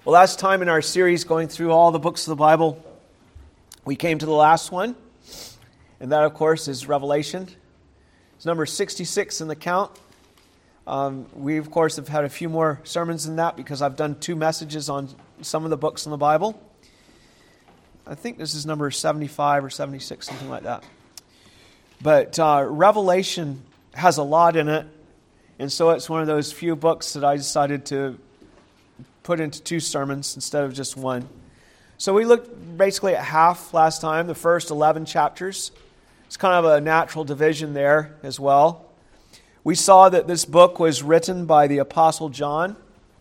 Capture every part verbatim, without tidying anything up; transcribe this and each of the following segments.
Well, last time in our series going through all the books of the Bible, we came to the last one, and that, of course, is Revelation. It's number sixty-six in the count. Um, we, of course, have had a few more sermons than that because I've done two messages on some of the books in the Bible. I think this is number seventy-five or seventy-six, something like that. But uh, Revelation has a lot in it, and so it's one of those few books that I decided to put into two sermons instead of just one. So we looked basically at half last time, the first eleven chapters. It's kind of a natural division there as well. We saw that this book was written by the Apostle John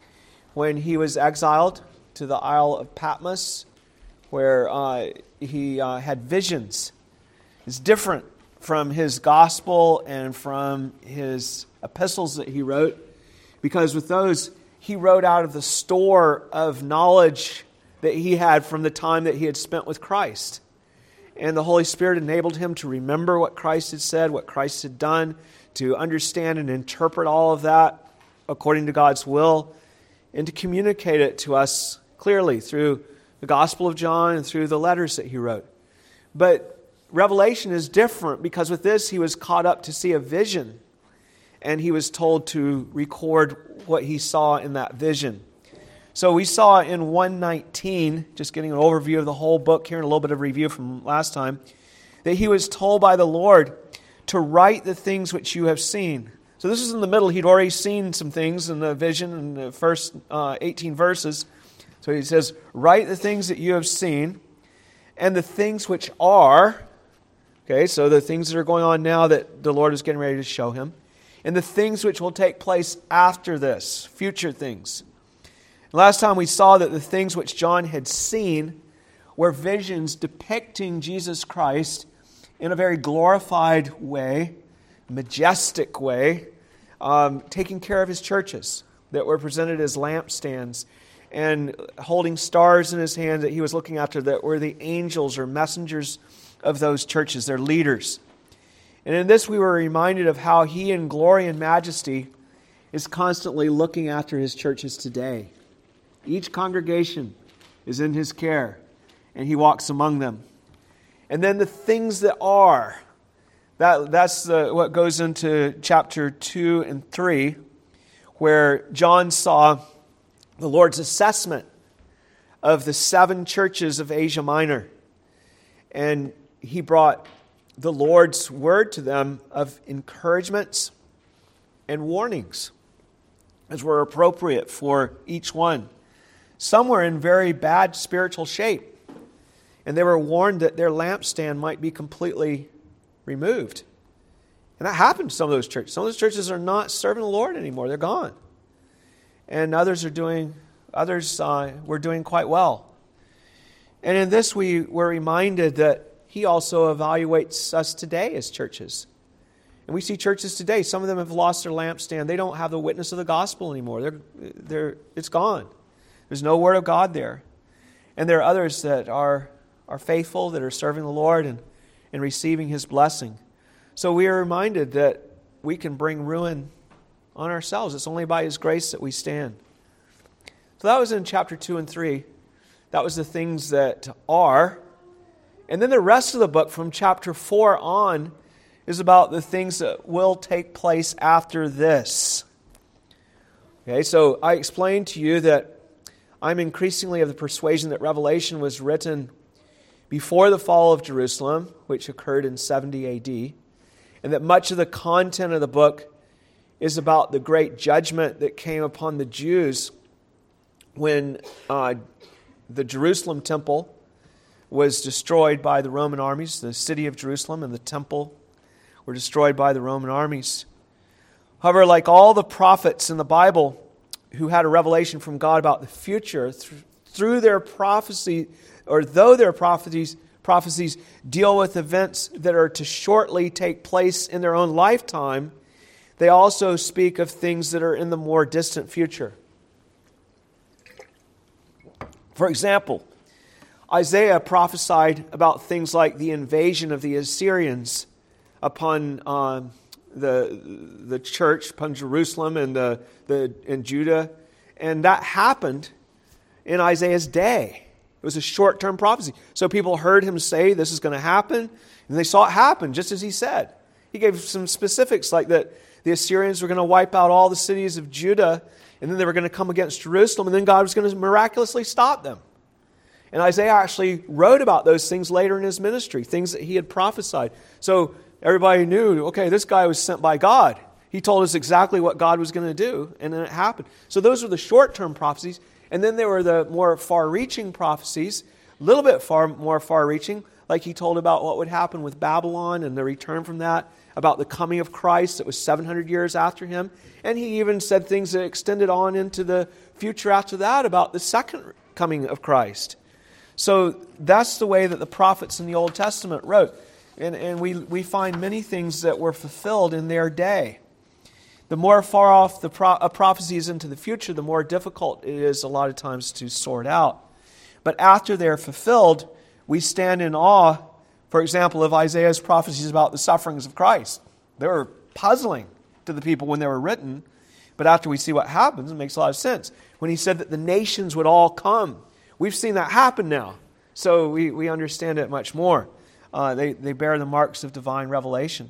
when he was exiled to the Isle of Patmos, where uh, he uh, had visions. It's different from his gospel and from his epistles that he wrote, because with those, he wrote out of the store of knowledge that he had from the time that he had spent with Christ. And the Holy Spirit enabled him to remember what Christ had said, what Christ had done, to understand and interpret all of that according to God's will, and to communicate it to us clearly through the Gospel of John and through the letters that he wrote. But Revelation is different because with this he was caught up to see a vision, and he was told to record what he saw in that vision. So we saw in one nineteen, just getting an overview of the whole book here and a little bit of review from last time, that he was told by the Lord to write the things which you have seen. So this is in the middle. He'd already seen some things in the vision in the first uh, eighteen verses. So he says, write the things that you have seen and the things which are, okay, so the things that are going on now that the Lord is getting ready to show him, and the things which will take place after this, future things. Last time we saw that the things which John had seen were visions depicting Jesus Christ in a very glorified way, majestic way, um, taking care of his churches that were presented as lampstands and holding stars in his hand that he was looking after that were the angels or messengers of those churches, their leaders. And in this we were reminded of how he in glory and majesty is constantly looking after his churches today. Each congregation is in his care, and he walks among them. And then the things that are, that, that's the, what goes into chapter two and three, where John saw the Lord's assessment of the seven churches of Asia Minor. And he brought the Lord's word to them of encouragements and warnings, as were appropriate for each one. Some were in very bad spiritual shape, and they were warned that their lampstand might be completely removed. And that happened to some of those churches. Some of those churches are not serving the Lord anymore. They're gone. And others are doing, others uh, were doing quite well. And in this we were reminded that he also evaluates us today as churches. And we see churches today, some of them have lost their lampstand. They don't have the witness of the gospel anymore. They're, they're, it's gone. There's no word of God there. And there are others that are, are faithful, that are serving the Lord and, and receiving his blessing. So we are reminded that we can bring ruin on ourselves. It's only by his grace that we stand. So that was in chapter two and three. That was the things that are. And then the rest of the book from chapter four on is about the things that will take place after this. Okay, so I explained to you that I'm increasingly of the persuasion that Revelation was written before the fall of Jerusalem, which occurred in seventy A D, and that much of the content of the book is about the great judgment that came upon the Jews when uh, the Jerusalem temple was destroyed by the Roman armies. The city of Jerusalem and the temple were destroyed by the Roman armies. However, like all the prophets in the Bible who had a revelation from God about the future, th- through their prophecy, or though their prophecies prophecies deal with events that are to shortly take place in their own lifetime, they also speak of things that are in the more distant future. For example, Isaiah prophesied about things like the invasion of the Assyrians upon uh, the the church, upon Jerusalem and the, the and Judah, and that happened in Isaiah's day. It was a short-term prophecy. So people heard him say this is going to happen, and they saw it happen just as he said. He gave some specifics like that the Assyrians were going to wipe out all the cities of Judah, and then they were going to come against Jerusalem, and then God was going to miraculously stop them. And Isaiah actually wrote about those things later in his ministry, things that he had prophesied. So everybody knew, okay, this guy was sent by God. He told us exactly what God was going to do, and then it happened. So those were the short-term prophecies. And then there were the more far-reaching prophecies, a little bit far more far-reaching, like he told about what would happen with Babylon and the return from that, about the coming of Christ that was seven hundred years after him. And he even said things that extended on into the future after that about the second coming of Christ. So that's the way that the prophets in the Old Testament wrote. And, and we, we find many things that were fulfilled in their day. The more far off the pro- a prophecy is into the future, the more difficult it is a lot of times to sort out. But after they're fulfilled, we stand in awe, for example, of Isaiah's prophecies about the sufferings of Christ. They were puzzling to the people when they were written, but after we see what happens, it makes a lot of sense. When he said that the nations would all come, we've seen that happen now, so we, we understand it much more. Uh, they, they bear the marks of divine revelation.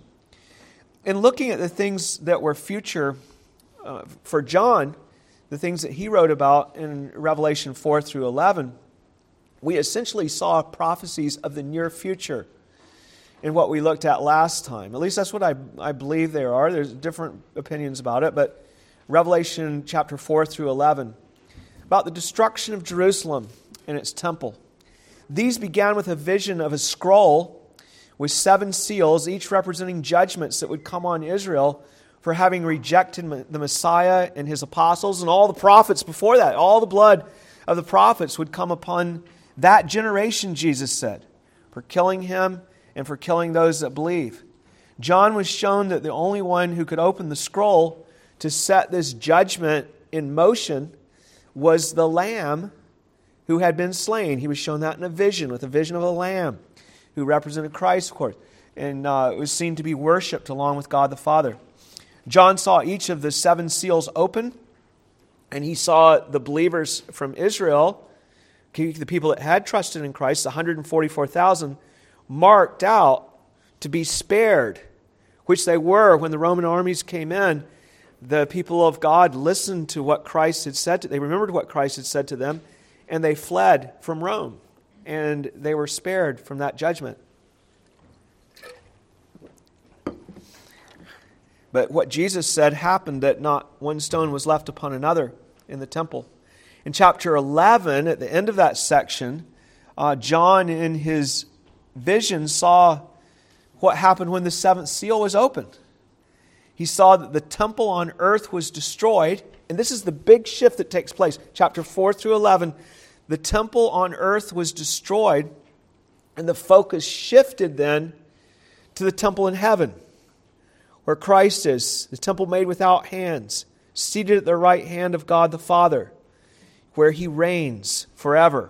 In looking at the things that were future uh, for John, the things that he wrote about in Revelation four through eleven, we essentially saw prophecies of the near future in what we looked at last time. At least that's what I, I believe there are. There's different opinions about it, but Revelation chapter four through eleven, about the destruction of Jerusalem and its temple. These began with a vision of a scroll with seven seals, each representing judgments that would come on Israel for having rejected the Messiah and his apostles and all the prophets before that. All the blood of the prophets would come upon that generation, Jesus said, for killing him and for killing those that believe. John was shown that the only one who could open the scroll to set this judgment in motion was the Lamb who had been slain. He was shown that in a vision, with a vision of a Lamb who represented Christ, of course, and uh, it was seen to be worshipped along with God the Father. John saw each of the seven seals open, and he saw the believers from Israel, the people that had trusted in Christ, one hundred forty-four thousand, marked out to be spared, which they were when the Roman armies came in. The people of God listened to what Christ had said to them. They remembered what Christ had said to them, and they fled from Rome. And they were spared from that judgment. But what Jesus said happened, that not one stone was left upon another in the temple. In chapter eleven, at the end of that section, uh, John in his vision saw what happened when the seventh seal was opened. He saw that the temple on earth was destroyed. And this is the big shift that takes place. Chapter four through eleven. The temple on earth was destroyed, and the focus shifted then to the temple in heaven, where Christ is, the temple made without hands, seated at the right hand of God the Father, where he reigns forever.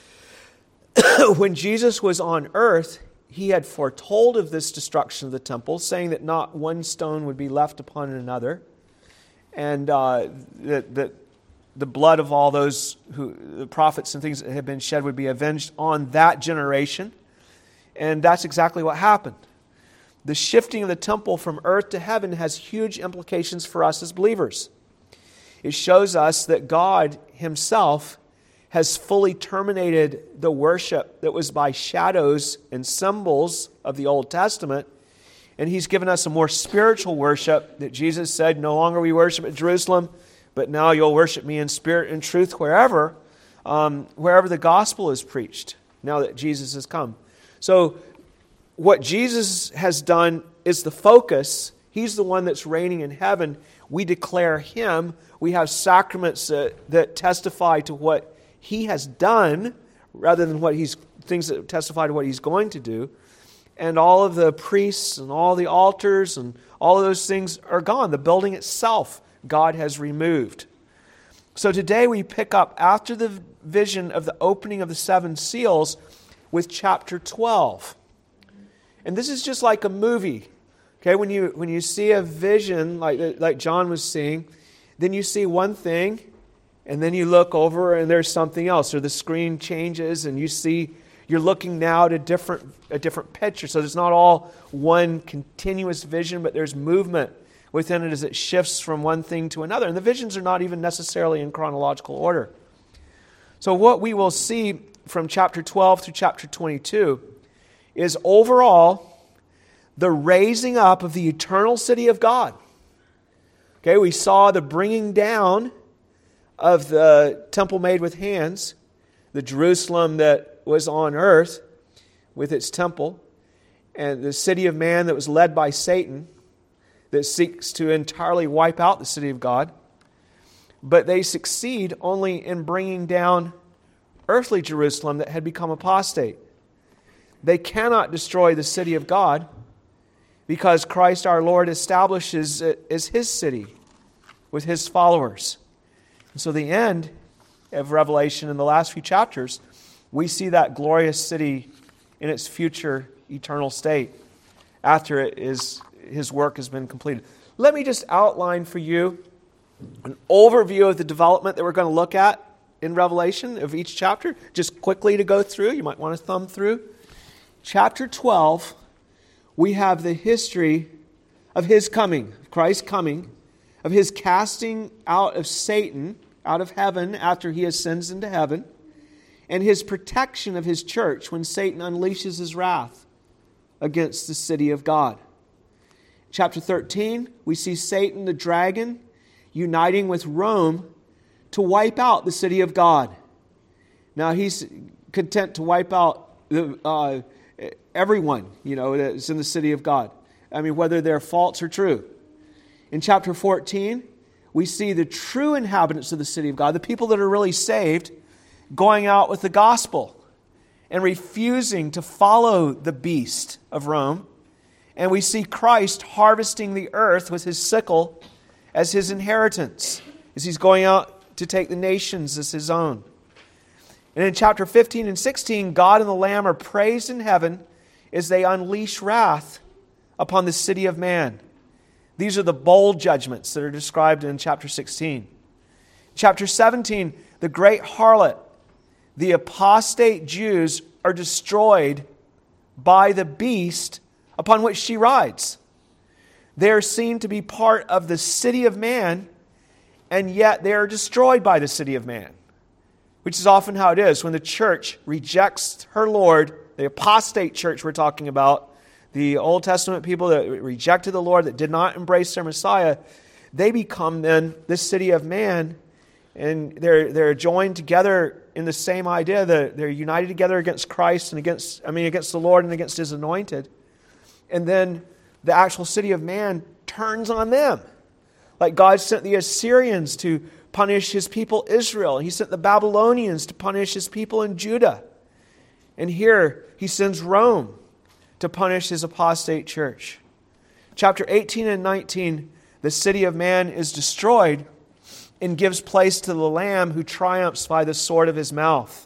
When Jesus was on earth, he had foretold of this destruction of the temple, saying that not one stone would be left upon another, and uh, that, that the blood of all those who, the prophets and things that had been shed would be avenged on that generation. And that's exactly what happened. The shifting of the temple from earth to heaven has huge implications for us as believers. It shows us that God himself has fully terminated the worship that was by shadows and symbols of the Old Testament, and he's given us a more spiritual worship that Jesus said, no longer we worship at Jerusalem, but now you'll worship me in spirit and truth wherever, um, wherever the gospel is preached, now that Jesus has come. So what Jesus has done is the focus. He's the one that's reigning in heaven. We declare him. We have sacraments that, that testify to what he has done rather than what he's things that testify to what he's going to do. And all of the priests and all the altars and all of those things are gone. The building itself God has removed. So today we pick up after the vision of the opening of the seven seals with chapter twelve. And this is just like a movie. Okay, when you when you see a vision like like John was seeing, then you see one thing, And then you look over and there's something else, or the screen changes and you see, you're looking now at a different, a different picture. So it's not all one continuous vision, but there's movement within it as it shifts from one thing to another. And the visions are not even necessarily in chronological order. So what we will see from chapter twelve through chapter twenty-two is overall the raising up of the eternal city of God. Okay, we saw the bringing down of the temple made with hands, the Jerusalem that was on earth with its temple, and the city of man that was led by Satan that seeks to entirely wipe out the city of God. But they succeed only in bringing down earthly Jerusalem that had become apostate. They cannot destroy the city of God because Christ our Lord establishes it as His city with His followers. And so the end of Revelation in the last few chapters, we see that glorious city in its future eternal state after it is His work has been completed. Let me just outline for you an overview of the development that we're going to look at in Revelation of each chapter, just quickly to go through. You might want to thumb through. Chapter twelve, we have the history of His coming, of Christ's coming, of His casting out of Satan, out of heaven after He ascends into heaven, and His protection of His church when Satan unleashes his wrath against the city of God. Chapter thirteen, we see Satan the dragon uniting with Rome to wipe out the city of God. Now he's content to wipe out the, uh, everyone, you know, that's in the city of God. I mean, whether they're false or true. In chapter fourteen, we see the true inhabitants of the city of God, the people that are really saved, going out with the gospel and refusing to follow the beast of Rome. And we see Christ harvesting the earth with His sickle as His inheritance, as He's going out to take the nations as His own. And in chapter fifteen and sixteen, God and the Lamb are praised in heaven as they unleash wrath upon the city of man. These are the bold judgments that are described in chapter sixteen. Chapter seventeen, the great harlot, the apostate Jews are destroyed by the beast upon which she rides. They are seen to be part of the city of man, and yet they are destroyed by the city of man, which is often how it is when the church rejects her Lord, the apostate church we're talking about, the Old Testament people that rejected the Lord, that did not embrace their Messiah. They become then the city of man, and they're they're joined together in the same idea that they're united together against Christ and against, I mean, against the Lord and against His anointed. And then the actual city of man turns on them. Like God sent the Assyrians to punish His people Israel. He sent the Babylonians to punish His people in Judah. And here He sends Rome to punish His apostate church. Chapter eighteen and nineteen, the city of man is destroyed and gives place to the Lamb who triumphs by the sword of His mouth,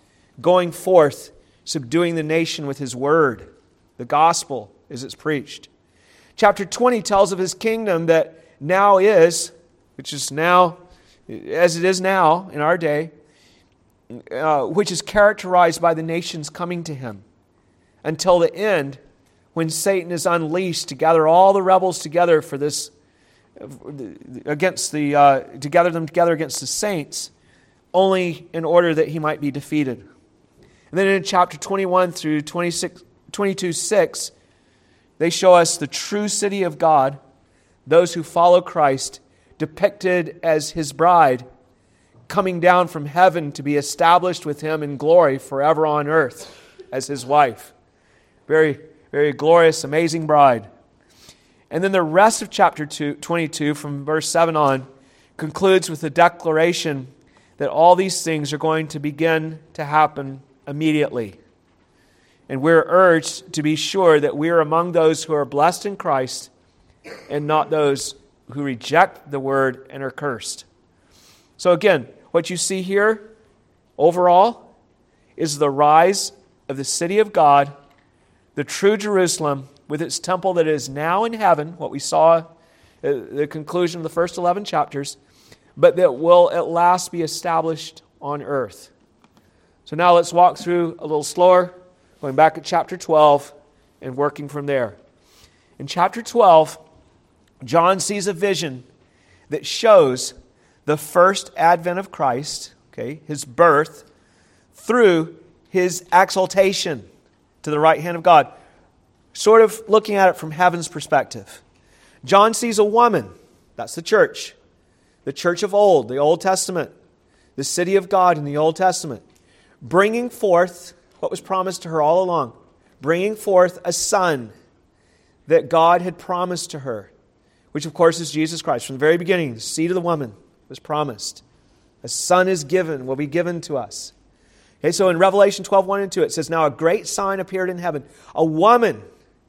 going forth, subduing the nation with His word, the gospel as it's preached. Chapter twenty tells of His kingdom that now is, which is now, as it is now in our day, uh, which is characterized by the nations coming to Him until the end, when Satan is unleashed to gather all the rebels together for this, against the, uh, to gather them together against the saints, only in order that he might be defeated. And then in chapter twenty-one through twenty-six, twenty-two six, they show us the true city of God, those who follow Christ, depicted as His bride, coming down from heaven to be established with Him in glory forever on earth as His wife. Very, very glorious, amazing bride. And then the rest of chapter two, twenty-two, from verse seven on, concludes with the declaration that all these things are going to begin to happen immediately. And we're urged to be sure that we are among those who are blessed in Christ and not those who reject the word and are cursed. So again, what you see here overall is the rise of the city of God, the true Jerusalem, with its temple that is now in heaven, what we saw at the conclusion of the first eleven chapters, but that will at last be established on earth. So now let's walk through a little slower, going back at chapter twelve and working from there. In chapter twelve, John sees a vision that shows the first advent of Christ, okay, his birth, through his exaltation to the right hand of God, sort of looking at it from heaven's perspective. John sees a woman, that's the church, the church of old, the Old Testament, the city of God in the Old Testament, bringing forth what was promised to her all along, bringing forth a son that God had promised to her, which of course is Jesus Christ. From the very beginning, the seed of the woman was promised. A son is given, will be given to us. Okay, so in Revelation twelve, one and two, it says, "Now a great sign appeared in heaven. A woman,"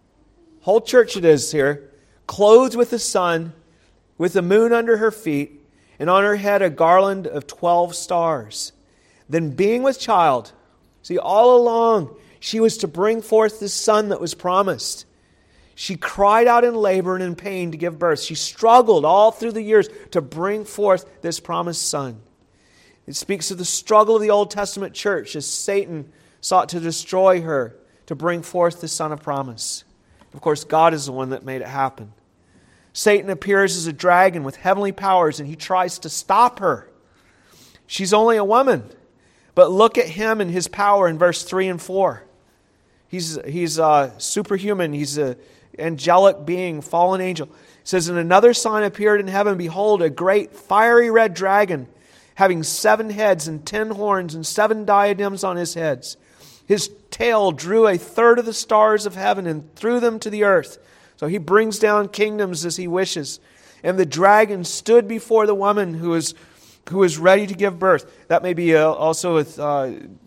whole church it is here, "clothed with the sun, with the moon under her feet, and on her head a garland of twelve stars. Then being with child," see, all along she was to bring forth the son that was promised. She cried out in labor and in pain to give birth. She struggled all through the years to bring forth this promised son. It speaks of the struggle of the Old Testament church as Satan sought to destroy her to bring forth the son of promise. Of course, God is the one that made it happen. Satan appears as a dragon with heavenly powers, and he tries to stop her. She's only a woman, but look at him and his power in verse three and four. He's he's uh, superhuman. He's an angelic being, fallen angel. It says, "And another sign appeared in heaven. Behold, a great fiery red dragon, having seven heads and ten horns and seven diadems on his heads. His tail drew a third of the stars of heaven and threw them to the earth. So he brings down kingdoms as he wishes. And the dragon stood before the woman who is who is ready to give birth." That may be uh, also with uh,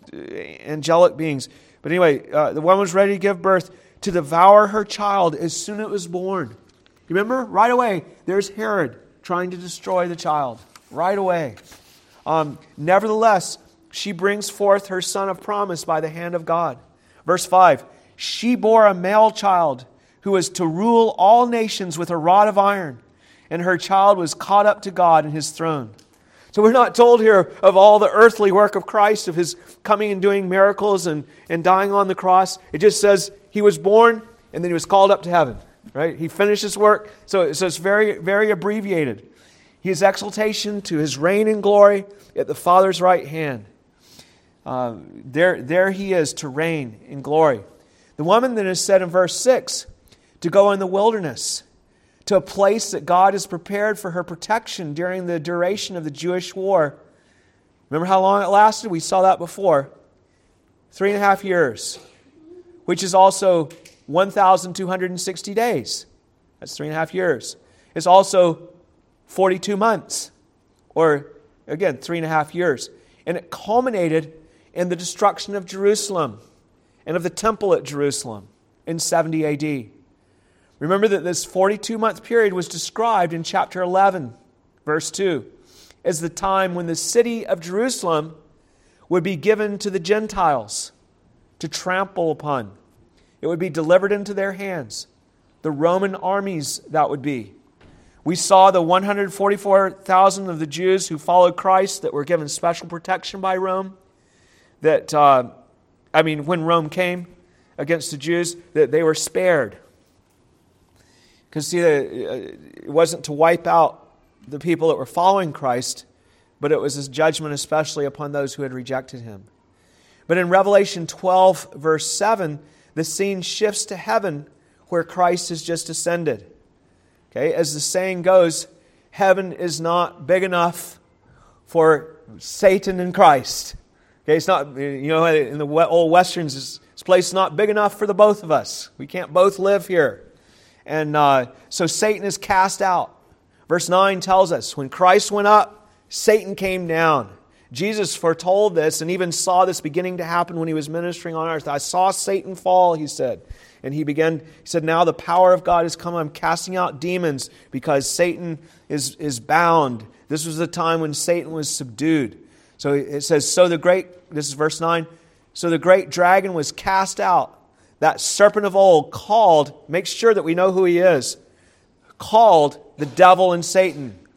angelic beings. But anyway, uh, the woman was ready to give birth, to devour her child as soon as it was born. You remember? Right away, there's Herod trying to destroy the child. Right away. Um, Nevertheless, she brings forth her son of promise by the hand of God. Verse five, "She bore a male child who was to rule all nations with a rod of iron, and her child was caught up to God in his throne." So we're not told here of all the earthly work of Christ, of his coming and doing miracles and, and dying on the cross. It just says he was born and then he was called up to heaven. Right? He finished his work. So, so it's very, very abbreviated. His exaltation to his reign and glory at the Father's right hand. Uh, there, there he is to reign in glory. The woman then is said in verse six to go in the wilderness, to a place that God has prepared for her protection during the duration of the Jewish war. Remember how long it lasted? We saw that before. Three and a half years, which is also one thousand two hundred sixty days. That's three and a half years. It's also forty-two months, or again, three and a half years. And it culminated in the destruction of Jerusalem and of the temple at Jerusalem in seventy A D. Remember that this forty-two month period was described in chapter eleven, verse two, as the time when the city of Jerusalem would be given to the Gentiles to trample upon. It would be delivered into their hands. The Roman armies, that would be. We saw the one hundred forty-four thousand of the Jews who followed Christ that were given special protection by Rome. That, uh, I mean, when Rome came against the Jews, that they were spared. Because see, it wasn't to wipe out the people that were following Christ, but it was His judgment especially upon those who had rejected Him. But in Revelation twelve, verse seven, the scene shifts to heaven where Christ has just ascended. Okay, as the saying goes, heaven is not big enough for Satan and Christ. Okay, it's not, you know, in the old Westerns, this place is not big enough for the both of us. We can't both live here. And uh, so Satan is cast out. Verse nine tells us, when Christ went up, Satan came down. Jesus foretold this and even saw this beginning to happen when He was ministering on earth. "I saw Satan fall," He said. And He began, He said, "Now the power of God has come. I'm casting out demons because Satan is, is bound." This was the time when Satan was subdued. So it says, so the great, this is verse nine, "So the great dragon was cast out, that serpent of old, called," make sure that we know who he is, "called the devil and Satan,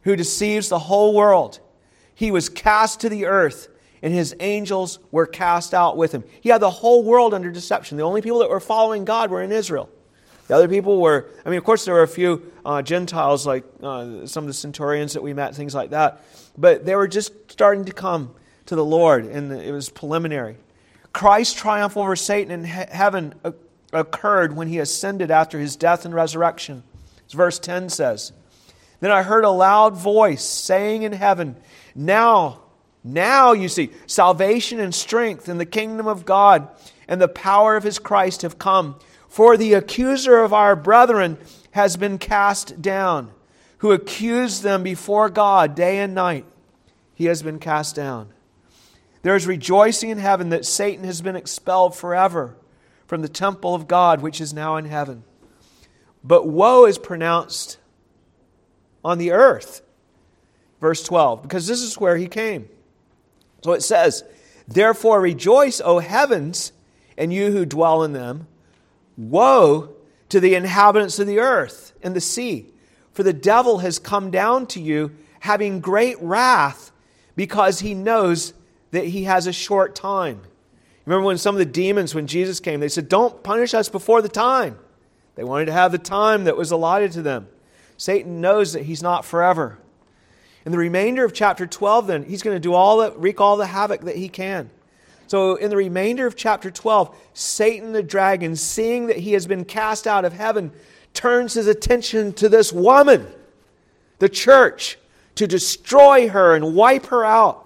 who deceives the whole world. He was cast to the earth, and his angels were cast out with him. He had the whole world under deception. The only people that were following God were in Israel. The other people were, I mean, of course, there were a few uh, Gentiles, like uh, some of the centurions that we met, things like that. But they were just starting to come to the Lord, and it was preliminary. Christ's triumph over Satan in he- heaven uh, occurred when he ascended after his death and resurrection. As verse ten says, "Then I heard a loud voice saying in heaven, Now, now you see, salvation and strength in the kingdom of God and the power of his Christ have come. For the accuser of our brethren has been cast down, who accused them before God day and night. He has been cast down. There is rejoicing in heaven that Satan has been expelled forever from the temple of God, which is now in heaven. But woe is pronounced on the earth." Verse twelve, because this is where he came. So it says, "Therefore rejoice, O heavens, and you who dwell in them. Woe to the inhabitants of the earth and the sea, for the devil has come down to you, having great wrath, because he knows that he has a short time." Remember when some of the demons, when Jesus came, they said, "Don't punish us before the time." They wanted to have the time that was allotted to them. Satan knows that he's not forever. In the remainder of chapter twelve, then, he's going to do all the, wreak all the havoc that he can. So in the remainder of chapter twelve, Satan the dragon, seeing that he has been cast out of heaven, turns his attention to this woman, the church, to destroy her and wipe her out.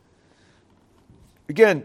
Again,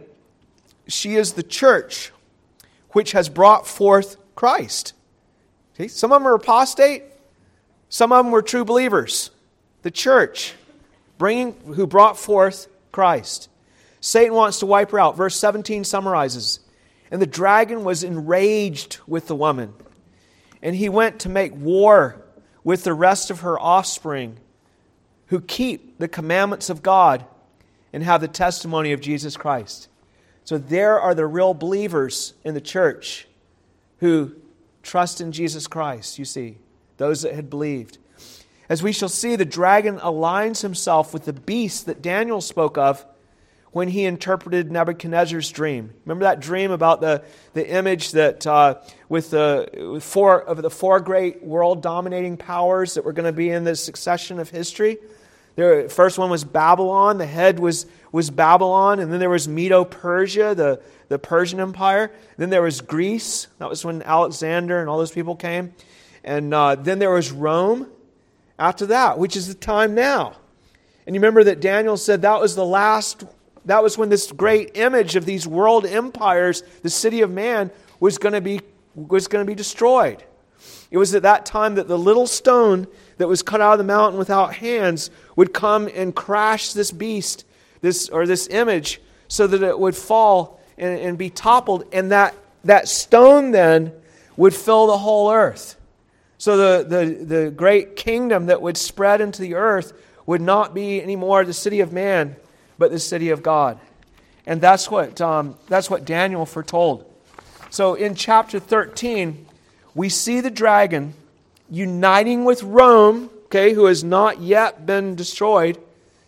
she is the church which has brought forth Christ. See? Some of them are apostate. Some of them were true believers. The church bringing who brought forth Christ. Satan wants to wipe her out. Verse seventeen summarizes, "And the dragon was enraged with the woman, and he went to make war with the rest of her offspring, who keep the commandments of God and have the testimony of Jesus Christ." So there are the real believers in the church who trust in Jesus Christ, you see, those that had believed. As we shall see, the dragon aligns himself with the beast that Daniel spoke of when he interpreted Nebuchadnezzar's dream. Remember that dream about the, the image that uh, with the with four of the four great world-dominating powers that were going to be in this succession of history? The first one was Babylon. The head was, was Babylon. And then there was Medo-Persia, the, the Persian Empire. Then there was Greece. That was when Alexander and all those people came. And uh, then there was Rome after that, which is the time now. And you remember that Daniel said that was the last, that was when this great image of these world empires, the city of man, was going to be, was going to be destroyed. It was at that time that the little stone that was cut out of the mountain without hands would come and crash this beast, this or this image, so that it would fall and, and be toppled, and that, that stone then would fill the whole earth. So the, the, the great kingdom that would spread into the earth would not be anymore the city of man, but the city of God. And that's what um, that's what Daniel foretold. So in chapter thirteen, we see the dragon uniting with Rome, okay, who has not yet been destroyed,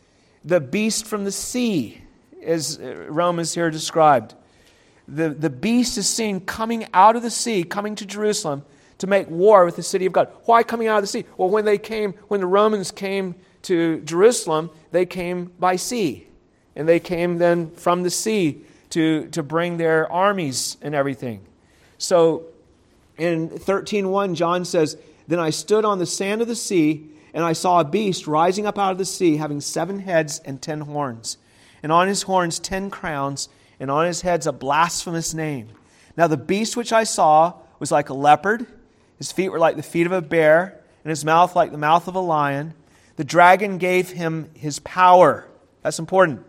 the beast from the sea, as Rome is here described. The, the beast is seen coming out of the sea, coming to Jerusalem to make war with the city of God. Why coming out of the sea? Well, when they came, when the Romans came to Jerusalem, they came by sea. And they came then from the sea to, to bring their armies and everything. So in thirteen one, John says, "Then I stood on the sand of the sea, and I saw a beast rising up out of the sea, having seven heads and ten horns. And on his horns ten crowns, and on his heads a blasphemous name. Now the beast which I saw was like a leopard. His feet were like the feet of a bear, and his mouth like the mouth of a lion. The dragon gave him his power." That's important.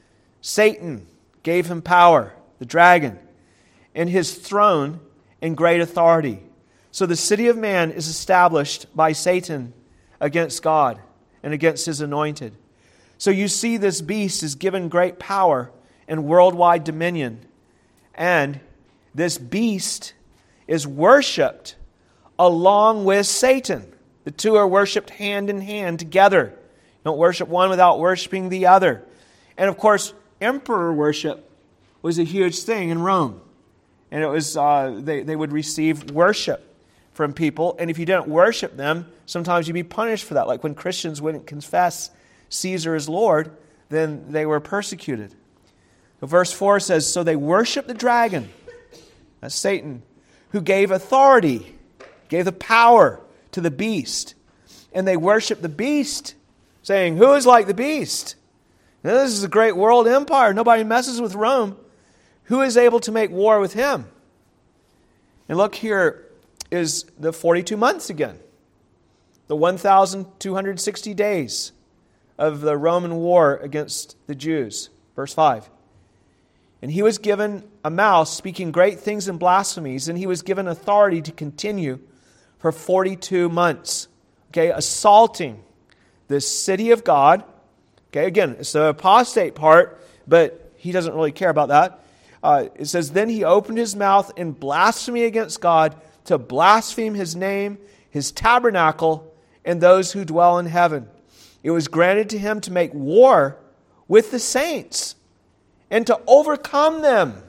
Satan gave him power, the dragon, and his throne and great authority. So the city of man is established by Satan against God and against his anointed. So you see this beast is given great power and worldwide dominion. And this beast is worshipped along with Satan. The two are worshipped hand in hand together Don't worship one without worshiping the other. And of course, emperor worship was a huge thing in Rome. And it was uh, they, they would receive worship from people. And if you didn't worship them, sometimes you'd be punished for that. Like when Christians wouldn't confess Caesar as Lord, then they were persecuted. So verse four says, so they worshiped the dragon, that's Satan, who gave authority, gave the power to the beast. And they worshiped the beast, saying, who is like the beast? Now, this is a great world empire. Nobody messes with Rome. Who is able to make war with him? And look, here is the forty-two months again. The one thousand two hundred sixty days of the Roman war against the Jews. Verse five. And he was given a mouth speaking great things and blasphemies, and he was given authority to continue for forty-two months. Okay, assaulting the city of God. Okay, again, it's the apostate part, but he doesn't really care about that. Uh, it says, then he opened his mouth in blasphemy against God to blaspheme his name, his tabernacle, and those who dwell in heaven. It was granted to him to make war with the saints and to overcome them.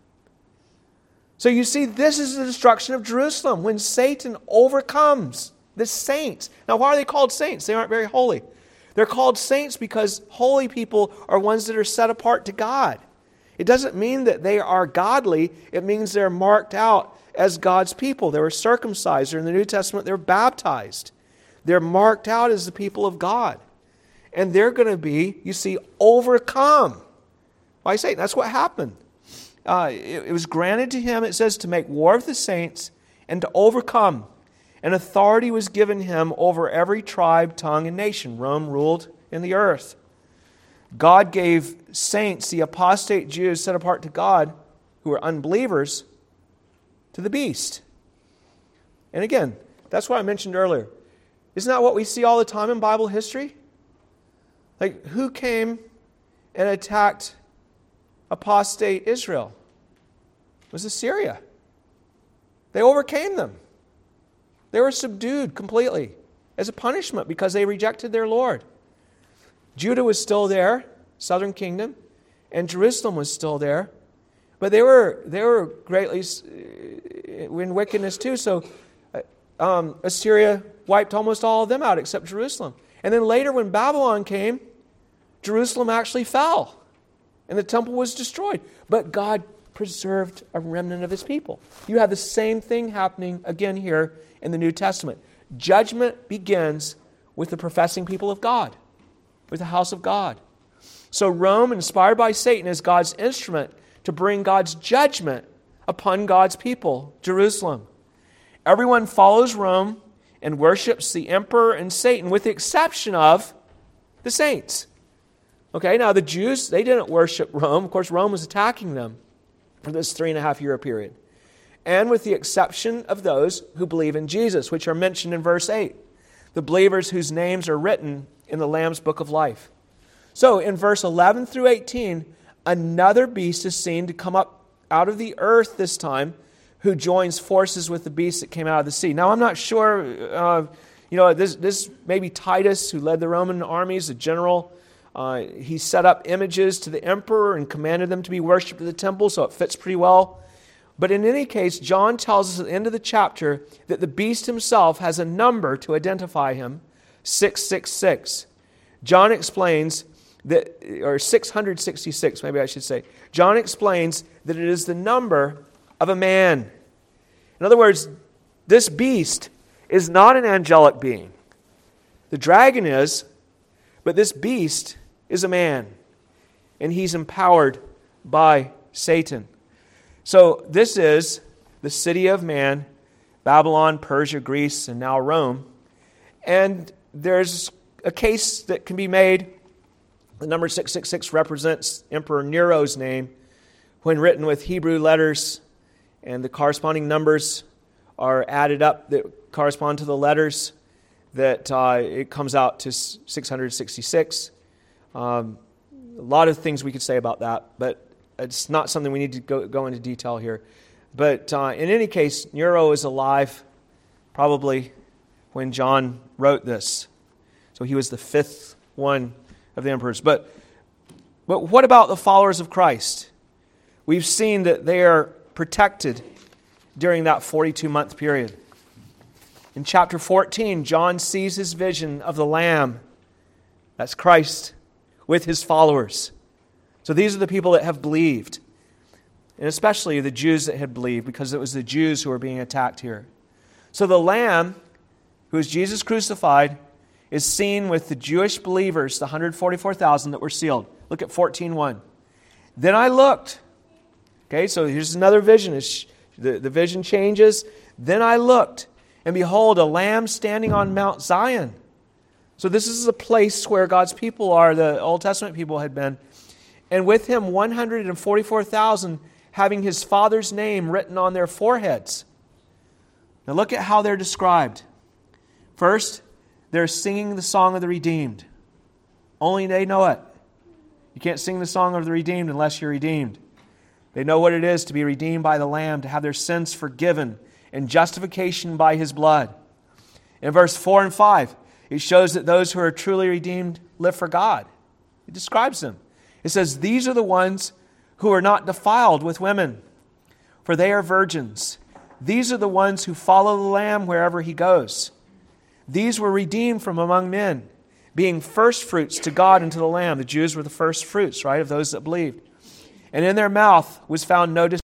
So you see, this is the destruction of Jerusalem when Satan overcomes the saints. Now, why are they called saints? They aren't very holy. They're called saints because holy people are ones that are set apart to God. It doesn't mean that they are godly. It means they're marked out as God's people. They were circumcised, or in the New Testament, they're baptized. They're marked out as the people of God. And they're going to be, you see, overcome by Satan. That's what happened. Uh, it, it was granted to him, it says, to make war with the saints and to overcome. And authority was given him over every tribe, tongue, and nation. Rome ruled in the earth. God gave saints, the apostate Jews set apart to God, who were unbelievers, to the beast. And again, that's what I mentioned earlier. Isn't that what we see all the time in Bible history? Like, who came and attacked apostate Israel? It was Assyria. They overcame them. They were subdued completely as a punishment because they rejected their Lord. Judah was still there, southern kingdom, and Jerusalem was still there. But they were they were greatly in wickedness too. So um, Assyria wiped almost all of them out except Jerusalem. And then later when Babylon came, Jerusalem actually fell. And the temple was destroyed. But God preserved a remnant of his people. You have the same thing happening again here in the New Testament. Judgment begins with the professing people of God, with the house of God. So Rome, inspired by Satan, is God's instrument to bring God's judgment upon God's people, Jerusalem. Everyone follows Rome and worships the emperor and Satan, with the exception of the saints. Okay, now the Jews, they didn't worship Rome. Of course, Rome was attacking them for this three and a half year period. And with the exception of those who believe in Jesus, which are mentioned in verse eight. The believers whose names are written in the Lamb's book of life. So in verse eleven through eighteen, another beast is seen to come up out of the earth this time, who joins forces with the beast that came out of the sea. Now I'm not sure, uh, you know, this, this maybe Titus, who led the Roman armies, the general. Uh, he set up images to the emperor and commanded them to be worshipped at the temple, so it fits pretty well. But in any case, John tells us at the end of the chapter that the beast himself has a number to identify him, six six six. John explains that, or six hundred sixty-six, maybe I should say. John explains that it is the number of a man. In other words, this beast is not an angelic being. The dragon is, but this beast is a man, and he's empowered by Satan. So this is the city of man, Babylon, Persia, Greece, and now Rome. And there's a case that can be made. The number six six six represents Emperor Nero's name when written with Hebrew letters, and the corresponding numbers are added up that correspond to the letters, that uh, it comes out to six hundred sixty-six. Um, a lot of things we could say about that, but it's not something we need to go, go into detail here. But uh, in any case, Nero is alive probably when John wrote this. So he was the fifth one of the emperors. But, but what about the followers of Christ? We've seen that they are protected during that forty-two month period. In chapter fourteen, John sees his vision of the Lamb, that's Christ, with his followers. So these are the people that have believed, and especially the Jews that had believed, because it was the Jews who were being attacked here. So the Lamb, who is Jesus crucified, is seen with the Jewish believers, the one hundred forty-four thousand that were sealed. Look at fourteen one. Then I looked. Okay, so here's another vision. It's, the, the vision changes. Then I looked, and behold, a Lamb standing on Mount Zion. So this is a place where God's people are, the Old Testament people had been. And with him one hundred forty-four thousand having his Father's name written on their foreheads. Now look at how they're described. First, they're singing the song of the redeemed. Only they know it. You can't sing the song of the redeemed unless you're redeemed. They know what it is to be redeemed by the Lamb, to have their sins forgiven and justification by his blood. In verse four and five, it shows that those who are truly redeemed live for God. It describes them. It says, these are the ones who are not defiled with women, for they are virgins. These are the ones who follow the Lamb wherever he goes. These were redeemed from among men, being first fruits to God and to the Lamb. The Jews were the first fruits, right, of those that believed. And in their mouth was found no deceit.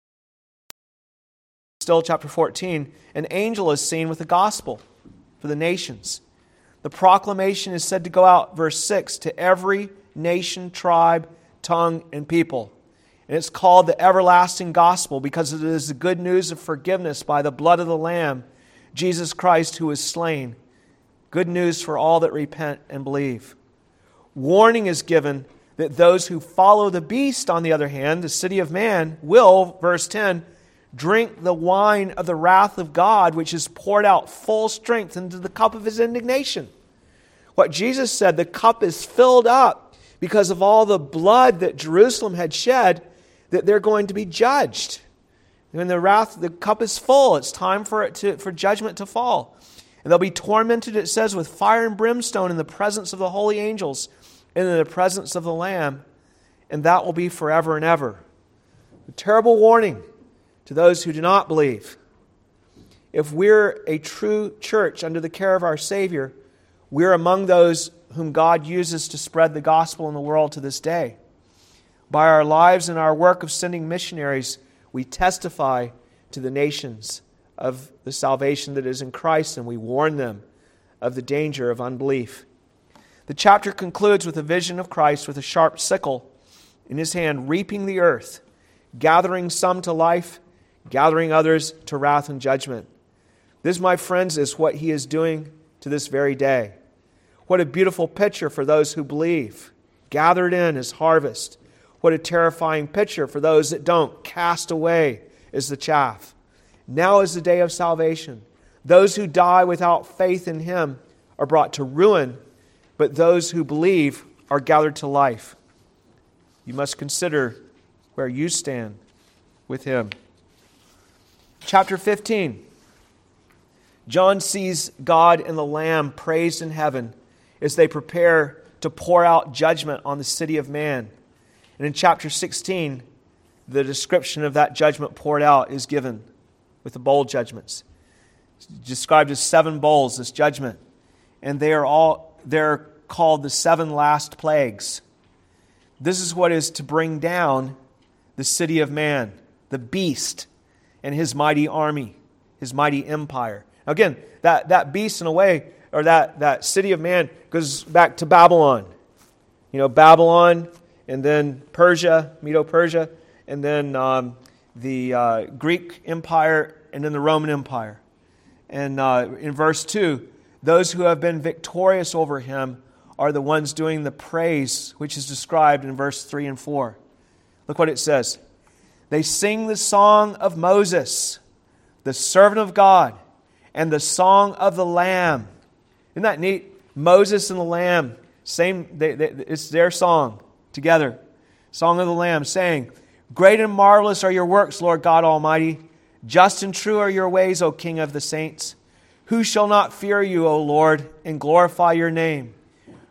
Still, chapter fourteen, an angel is seen with the gospel for the nations. The proclamation is said to go out, verse six, to every nation, tribe, tongue, and people. And it's called the everlasting gospel because it is the good news of forgiveness by the blood of the Lamb, Jesus Christ, who was slain. Good news for all that repent and believe. Warning is given that those who follow the beast, on the other hand, the city of man, will, verse ten, drink the wine of the wrath of God, which is poured out full strength into the cup of his indignation. What Jesus said, the cup is filled up because of all the blood that Jerusalem had shed, that they're going to be judged. When the wrath, the cup is full, it's time for it to, for judgment to fall. And they'll be tormented, it says, with fire and brimstone in the presence of the holy angels and in the presence of the Lamb. And that will be forever and ever. A terrible warning to those who do not believe. If we're a true church under the care of our Savior, we're among those whom God uses to spread the gospel in the world to this day. By our lives and our work of sending missionaries, we testify to the nations of the salvation that is in Christ, and we warn them of the danger of unbelief. The chapter concludes with a vision of Christ with a sharp sickle in his hand, reaping the earth, gathering some to life, gathering others to wrath and judgment. This, my friends, is what he is doing to this very day. What a beautiful picture for those who believe, gathered in as harvest. What a terrifying picture for those that don't, cast away as the chaff. Now is the day of salvation. Those who die without faith in him are brought to ruin, but those who believe are gathered to life. You must consider where you stand with him. Chapter fifteen. John sees God and the Lamb praised in heaven as they prepare to pour out judgment on the city of man. And in chapter sixteen, the description of that judgment poured out is given with the bowl judgments. It's described as seven bowls, this judgment. And they are all, they're called the seven last plagues. This is what is to bring down the city of man, the beast, and his mighty army, his mighty empire. Now again, that, that beast in a way, or that, that city of man goes back to Babylon. You know, Babylon, and then Persia, Medo-Persia, and then um, the uh, Greek Empire, and then the Roman Empire. And uh, in verse two, those who have been victorious over him are the ones doing the praise, which is described in verse three and four. Look what it says. They sing the song of Moses, the servant of God, and the song of the Lamb. Isn't that neat? Moses and the Lamb, same. They, they, it's their song together. Song of the Lamb, saying, "Great and marvelous are your works, Lord God Almighty. Just and true are your ways, O King of the saints. Who shall not fear you, O Lord, and glorify your name?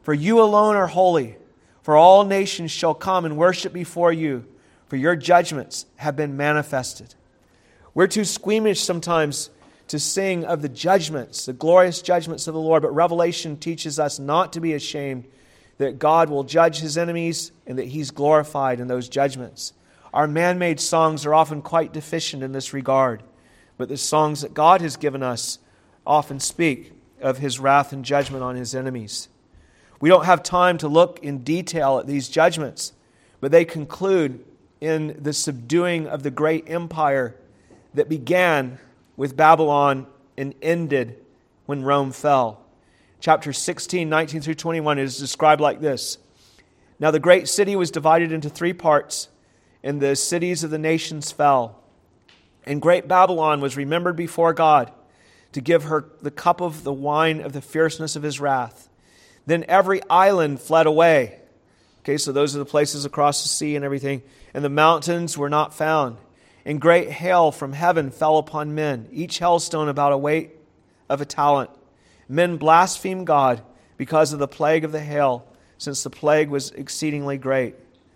For you alone are holy, for all nations shall come and worship before you, for your judgments have been manifested. We're too squeamish sometimes to sing of the judgments, the glorious judgments of the Lord, but Revelation teaches us not to be ashamed, that God will judge His enemies and that He's glorified in those judgments. Our man-made songs are often quite deficient in this regard, but the songs that God has given us often speak of His wrath and judgment on His enemies. We don't have time to look in detail at these judgments, but they conclude in the subduing of the great empire that began with Babylon and ended when Rome fell. Chapter sixteen, nineteen through twenty-one is described like this. Now the great city was divided into three parts, and the cities of the nations fell. And great Babylon was remembered before God to give her the cup of the wine of the fierceness of His wrath. Then every island fled away. Okay, so those are the places across the sea and everything. And the mountains were not found. And great hail from heaven fell upon men, each hailstone about a weight of a talent. Men blasphemed God because of the plague of the hail, since the plague was exceedingly great.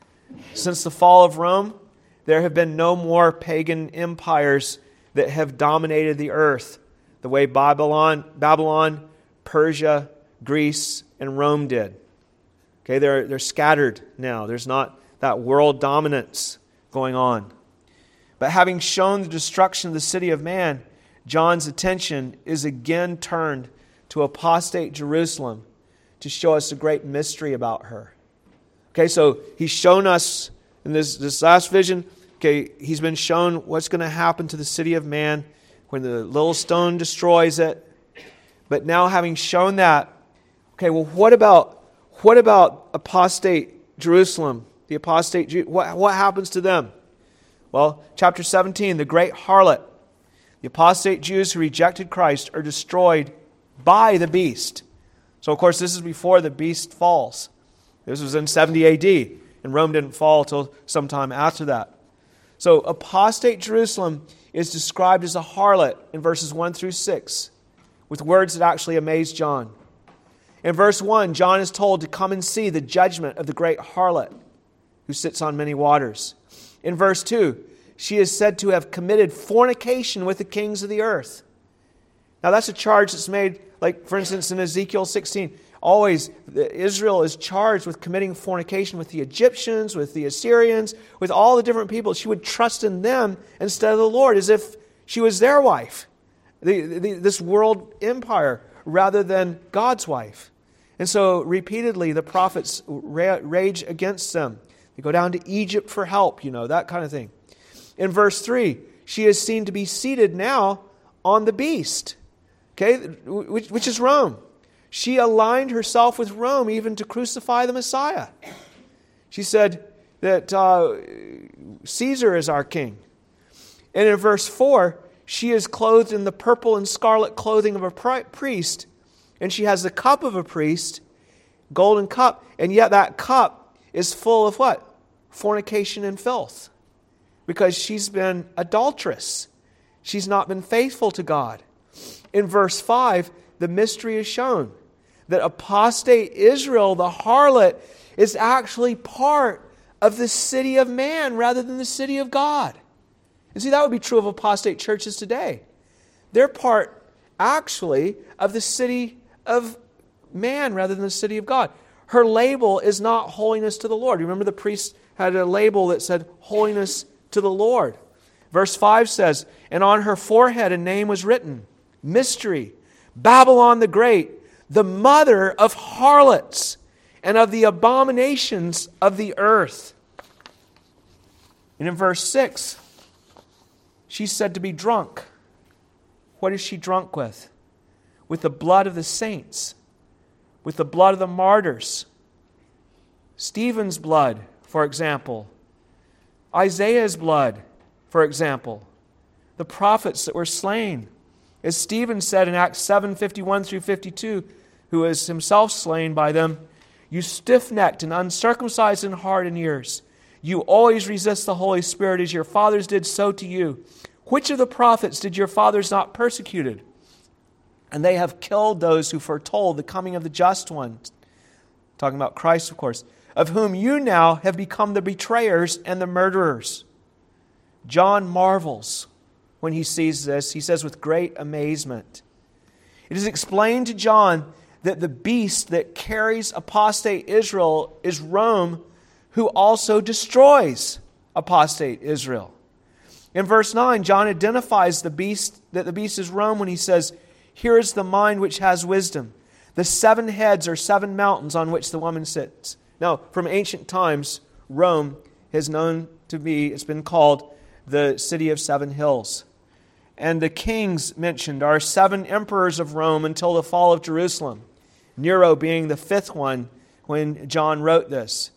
Since the fall of Rome, there have been no more pagan empires that have dominated the earth the way Babylon, Babylon, Persia, Greece, and Rome did. Okay, they're, they're scattered now. There's not that world dominance going on. But having shown the destruction of the city of man, John's attention is again turned to apostate Jerusalem to show us a great mystery about her. Okay, so he's shown us in this, this last vision, okay, he's been shown what's going to happen to the city of man when the little stone destroys it. But now having shown that, okay, well, what about what about apostate Jerusalem? The apostate Jew, what, what happens to them? Well, chapter seventeen, the great harlot. The apostate Jews who rejected Christ are destroyed by the beast. So, of course, this is before the beast falls. This was in seventy A D, and Rome didn't fall until sometime after that. So, apostate Jerusalem is described as a harlot in verses one through six, with words that actually amaze John. In verse one, John is told to come and see the judgment of the great harlot who sits on many waters. In verse two, she is said to have committed fornication with the kings of the earth. Now that's a charge that's made, like for instance in Ezekiel sixteen. Always Israel is charged with committing fornication with the Egyptians, with the Assyrians, with all the different people. She would trust in them instead of the Lord as if she was their wife, the, the, this world empire, rather than God's wife. And so repeatedly the prophets rage against them. They go down to Egypt for help, you know, that kind of thing. In verse three, she is seen to be seated now on the beast, okay, which, which is Rome. She aligned herself with Rome even to crucify the Messiah. She said that uh, Caesar is our king. And in verse four, she is clothed in the purple and scarlet clothing of a priest, and she has the cup of a priest, golden cup, and yet that cup is full of what? Fornication and filth. Because she's been adulterous. She's not been faithful to God. In verse five, the mystery is shown that apostate Israel, the harlot, is actually part of the city of man rather than the city of God. And see, that would be true of apostate churches today. They're part, actually, of the city of man rather than the city of God. Her label is not holiness to the Lord. Remember the priest had a label that said holiness to the Lord. Verse five says, and on her forehead a name was written, Mystery, Babylon the Great, the mother of harlots and of the abominations of the earth. And in verse six, she's said to be drunk. What is she drunk with? With the blood of the saints, with the blood of the martyrs. Stephen's blood, for example. Isaiah's blood, for example. The prophets that were slain. As Stephen said in Acts seven, fifty-one through fifty-two, who was himself slain by them, you stiff-necked and uncircumcised in heart and ears, you always resist the Holy Spirit as your fathers did so to you. Which of the prophets did your fathers not persecute? And they have killed those who foretold the coming of the just one. talking about Christ, of course, of whom you now have become the betrayers and the murderers. John marvels when he sees this. He says, with great amazement. It is explained to John that the beast that carries apostate Israel is Rome, who also destroys apostate Israel. In verse nine, John identifies the beast, that the beast is Rome when he says, here is the mind which has wisdom. The seven heads are seven mountains on which the woman sits. Now, from ancient times, Rome is known to be, it's been called the city of seven hills. And the kings mentioned are seven emperors of Rome until the fall of Jerusalem. Nero being the fifth one when John wrote this.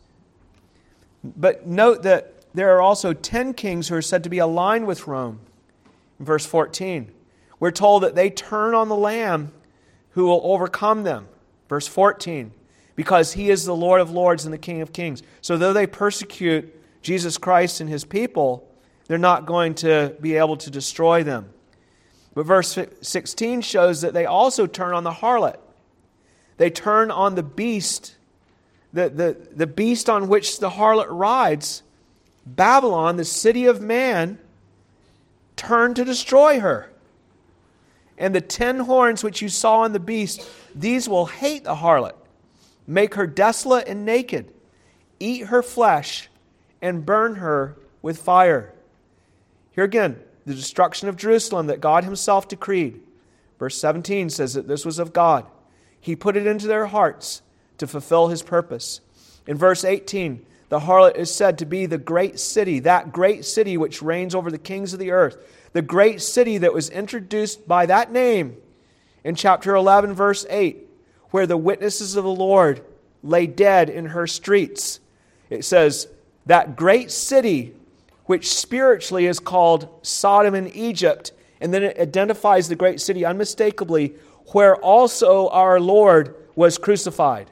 But note that there are also ten kings who are said to be aligned with Rome. In verse fourteen, we're told that they turn on the Lamb who will overcome them. Verse fourteen, because He is the Lord of lords and the King of kings. So though they persecute Jesus Christ and His people, they're not going to be able to destroy them. But verse sixteen shows that they also turn on the harlot. They turn on the beast, the, the, the beast on which the harlot rides. Babylon, the city of man, turned to destroy her. And the ten horns which you saw on the beast, these will hate the harlot, make her desolate and naked, eat her flesh, and burn her with fire. Here again, the destruction of Jerusalem that God Himself decreed. Verse seventeen says that this was of God. He put it into their hearts to fulfill His purpose. In verse eighteen, the harlot is said to be the great city, that great city which reigns over the kings of the earth. The great city that was introduced by that name in chapter eleven, verse eight, where the witnesses of the Lord lay dead in her streets. It says, that great city, which spiritually is called Sodom and Egypt, and then it identifies the great city unmistakably, where also our Lord was crucified.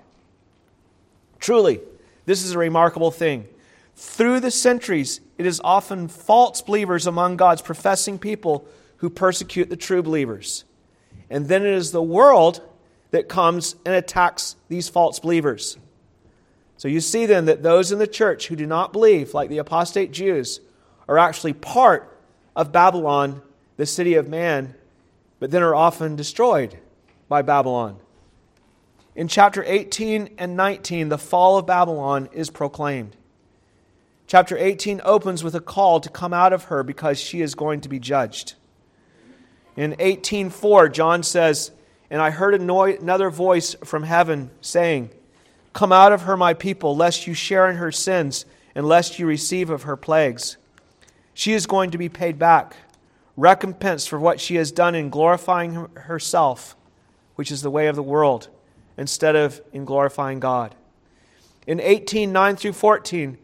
Truly, this is a remarkable thing. Through the centuries, it is often false believers among God's professing people who persecute the true believers. And then it is the world that comes and attacks these false believers. So you see then that those in the church who do not believe, like the apostate Jews, are actually part of Babylon, the city of man, but then are often destroyed by Babylon. In chapter eighteen and nineteen, the fall of Babylon is proclaimed. Chapter eighteen opens with a call to come out of her because she is going to be judged. In eighteen four, John says, and I heard another voice from heaven saying, come out of her, my people, lest you share in her sins, and lest you receive of her plagues. She is going to be paid back, recompensed for what she has done in glorifying herself, which is the way of the world, instead of in glorifying God. In eighteen nine through fourteen,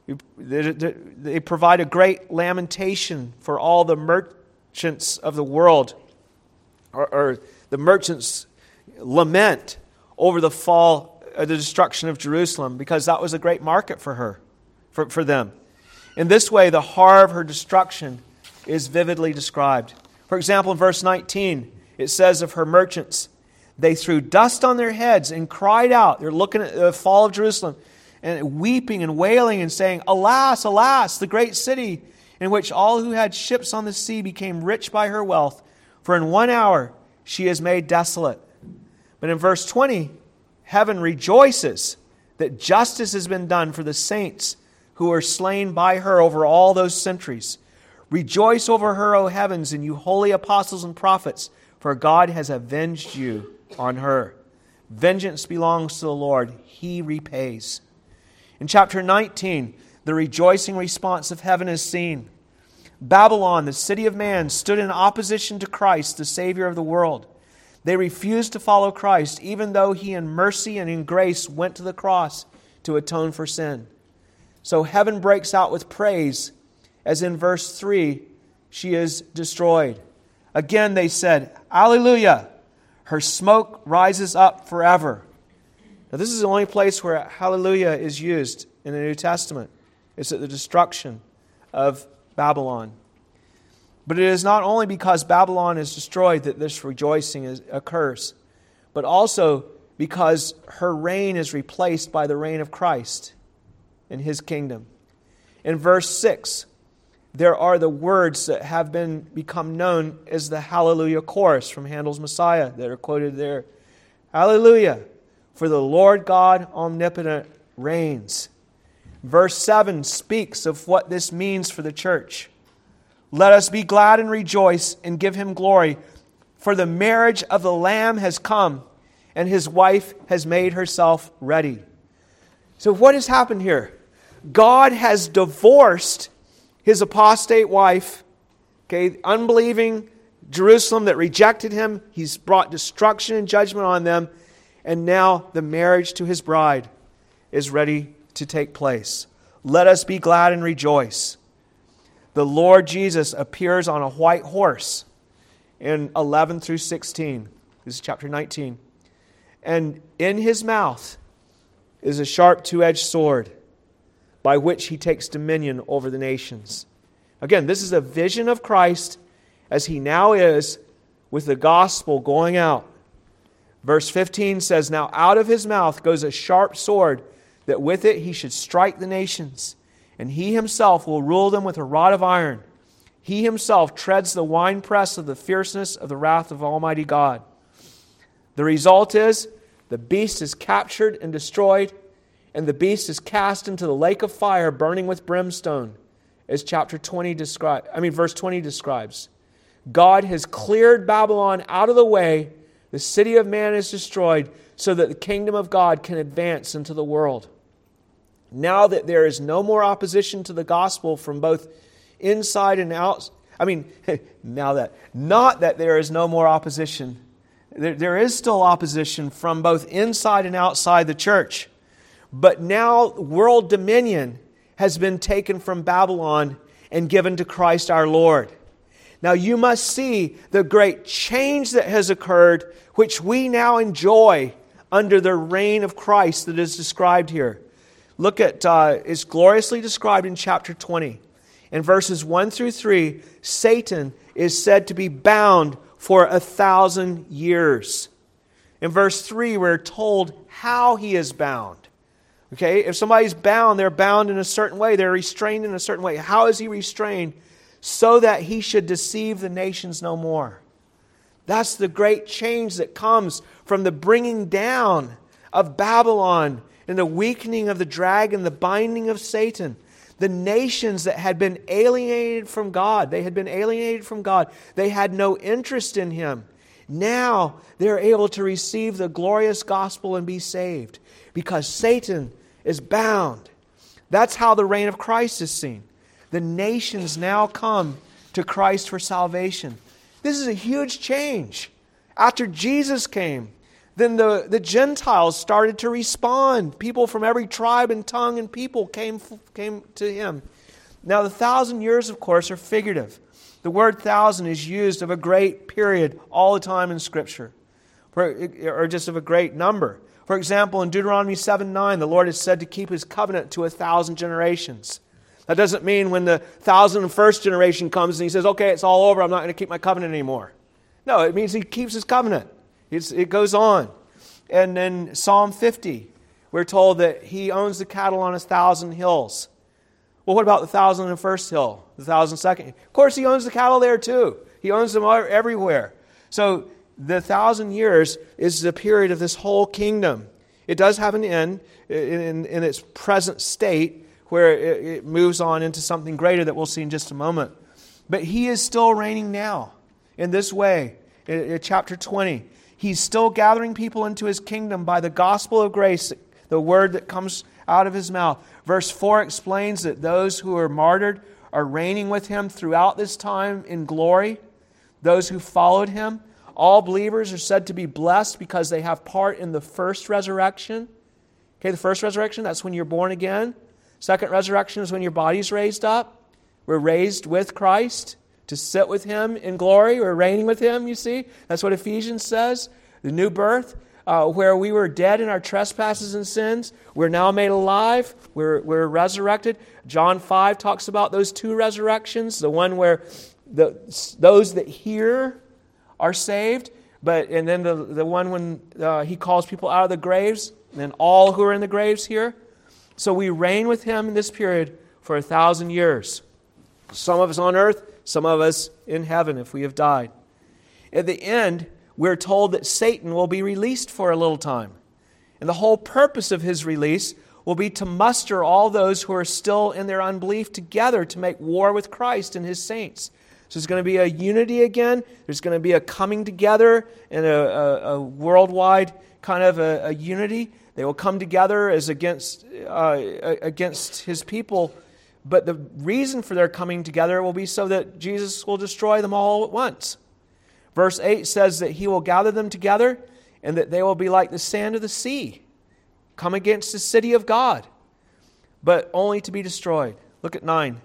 they provide a great lamentation for all the merchants of the world, or, or the merchants lament over the fall, or the destruction of Jerusalem, because that was a great market for her, for, for them. In this way, the horror of her destruction is vividly described. For example, in verse nineteen, it says of her merchants, they threw dust on their heads and cried out. They're looking at the fall of Jerusalem and weeping and wailing and saying, alas, alas, the great city in which all who had ships on the sea became rich by her wealth. For in one hour she is made desolate. But in verse twenty, heaven rejoices that justice has been done for the saints who were slain by her over all those centuries. Rejoice over her, O heavens, and you holy apostles and prophets, for God has avenged you on her. Vengeance belongs to the Lord. He repays. In chapter nineteen, the rejoicing response of heaven is seen. Babylon, the city of man, stood in opposition to Christ, the Savior of the world. They refused to follow Christ, even though He in mercy and in grace went to the cross to atone for sin. So heaven breaks out with praise, as in verse three, she is destroyed. Again they said, Alleluia! Her smoke rises up forever. Now this is the only place where hallelujah is used in the New Testament. It's at the destruction of Babylon. But it is not only because Babylon is destroyed that this rejoicing is, occurs, but also because her reign is replaced by the reign of Christ in His kingdom. In verse six, there are the words that have been become known as the Hallelujah chorus from Handel's Messiah that are quoted there. Hallelujah, for the Lord God omnipotent reigns. Verse seven speaks of what this means for the church. Let us be glad and rejoice and give Him glory, for the marriage of the Lamb has come, and His wife has made herself ready. So what has happened here? God has divorced His apostate wife, okay, unbelieving Jerusalem that rejected Him. He's brought destruction and judgment on them, and now the marriage to His bride is ready to take place. Let us be glad and rejoice. The Lord Jesus appears on a white horse in eleven through sixteen. This is chapter nineteen. And in His mouth is a sharp two-edged sword by which He takes dominion over the nations. Again, this is a vision of Christ as He now is with the gospel going out. Verse fifteen says, now out of His mouth goes a sharp sword, that with it He should strike the nations, and He Himself will rule them with a rod of iron. He Himself treads the winepress of the fierceness of the wrath of Almighty God. The result is, the beast is captured and destroyed, and the beast is cast into the lake of fire burning with brimstone, as chapter twenty describes. I mean, verse twenty describes. God has cleared Babylon out of the way. The city of man is destroyed, so that the kingdom of God can advance into the world. Now that there is no more opposition to the gospel from both inside and out, I mean, now that, not that there is no more opposition. There, there is still opposition from both inside and outside the church. But now world dominion has been taken from Babylon and given to Christ our Lord. Now you must see the great change that has occurred, which we now enjoy under the reign of Christ that is described here. Look at, uh, it's gloriously described in chapter twenty. In verses one through three, Satan is said to be bound for a thousand years. In verse three, we're told how he is bound. Okay, if somebody's bound, they're bound in a certain way. They're restrained in a certain way. How is he restrained? So that he should deceive the nations no more. That's the great change that comes from the bringing down of Babylon and the weakening of the dragon, the binding of Satan. The nations that had been alienated from God, they had been alienated from God. They had no interest in Him. Now they're able to receive the glorious gospel and be saved because Satan is bound. That's how the reign of Christ is seen. The nations now come to Christ for salvation. This is a huge change. After Jesus came, then the, the Gentiles started to respond. People from every tribe and tongue and people came, came to Him. Now the thousand years, of course, are figurative. The word thousand is used of a great period all the time in Scripture, or just of a great number. For example, in Deuteronomy seven nine, the Lord is said to keep His covenant to a thousand generations. That doesn't mean when the thousand and first generation comes and He says, okay, it's all over, I'm not going to keep my covenant anymore. No, it means He keeps His covenant. It's, it goes on. And in Psalm fifty, we're told that He owns the cattle on a thousand hills. Well, what about the thousand and first hill? The thousand second? Of course, He owns the cattle there too. He owns them everywhere. So the thousand years is the period of this whole kingdom. It does have an end in, in, in its present state, where it, it moves on into something greater that we'll see in just a moment. But He is still reigning now in this way. In, in chapter twenty, He's still gathering people into His kingdom by the gospel of grace, the word that comes out of His mouth. Verse four explains that those who are martyred are reigning with Him throughout this time in glory. Those who followed Him, all believers are said to be blessed because they have part in the first resurrection. Okay, the first resurrection, that's when you're born again. Second resurrection is when your body's raised up. We're raised with Christ to sit with Him in glory. We're reigning with Him, you see. That's what Ephesians says. The new birth, uh, where we were dead in our trespasses and sins, we're now made alive. We're, we're resurrected. John five talks about those two resurrections. The one where the, those that hear are saved. But and then the, the one when uh, he calls people out of the graves, and then all who are in the graves here. So we reign with him in this period for a thousand years. Some of us on earth, some of us in heaven if we have died. At the end, we're told that Satan will be released for a little time. And the whole purpose of his release will be to muster all those who are still in their unbelief together to make war with Christ and his saints. So there's going to be a unity again. There's going to be a coming together and a, a, a worldwide kind of a, a unity. They will come together as against uh, against his people. But the reason for their coming together will be so that Jesus will destroy them all at once. Verse eight says that he will gather them together and that they will be like the sand of the sea, come against the city of God, but only to be destroyed. Look at nine.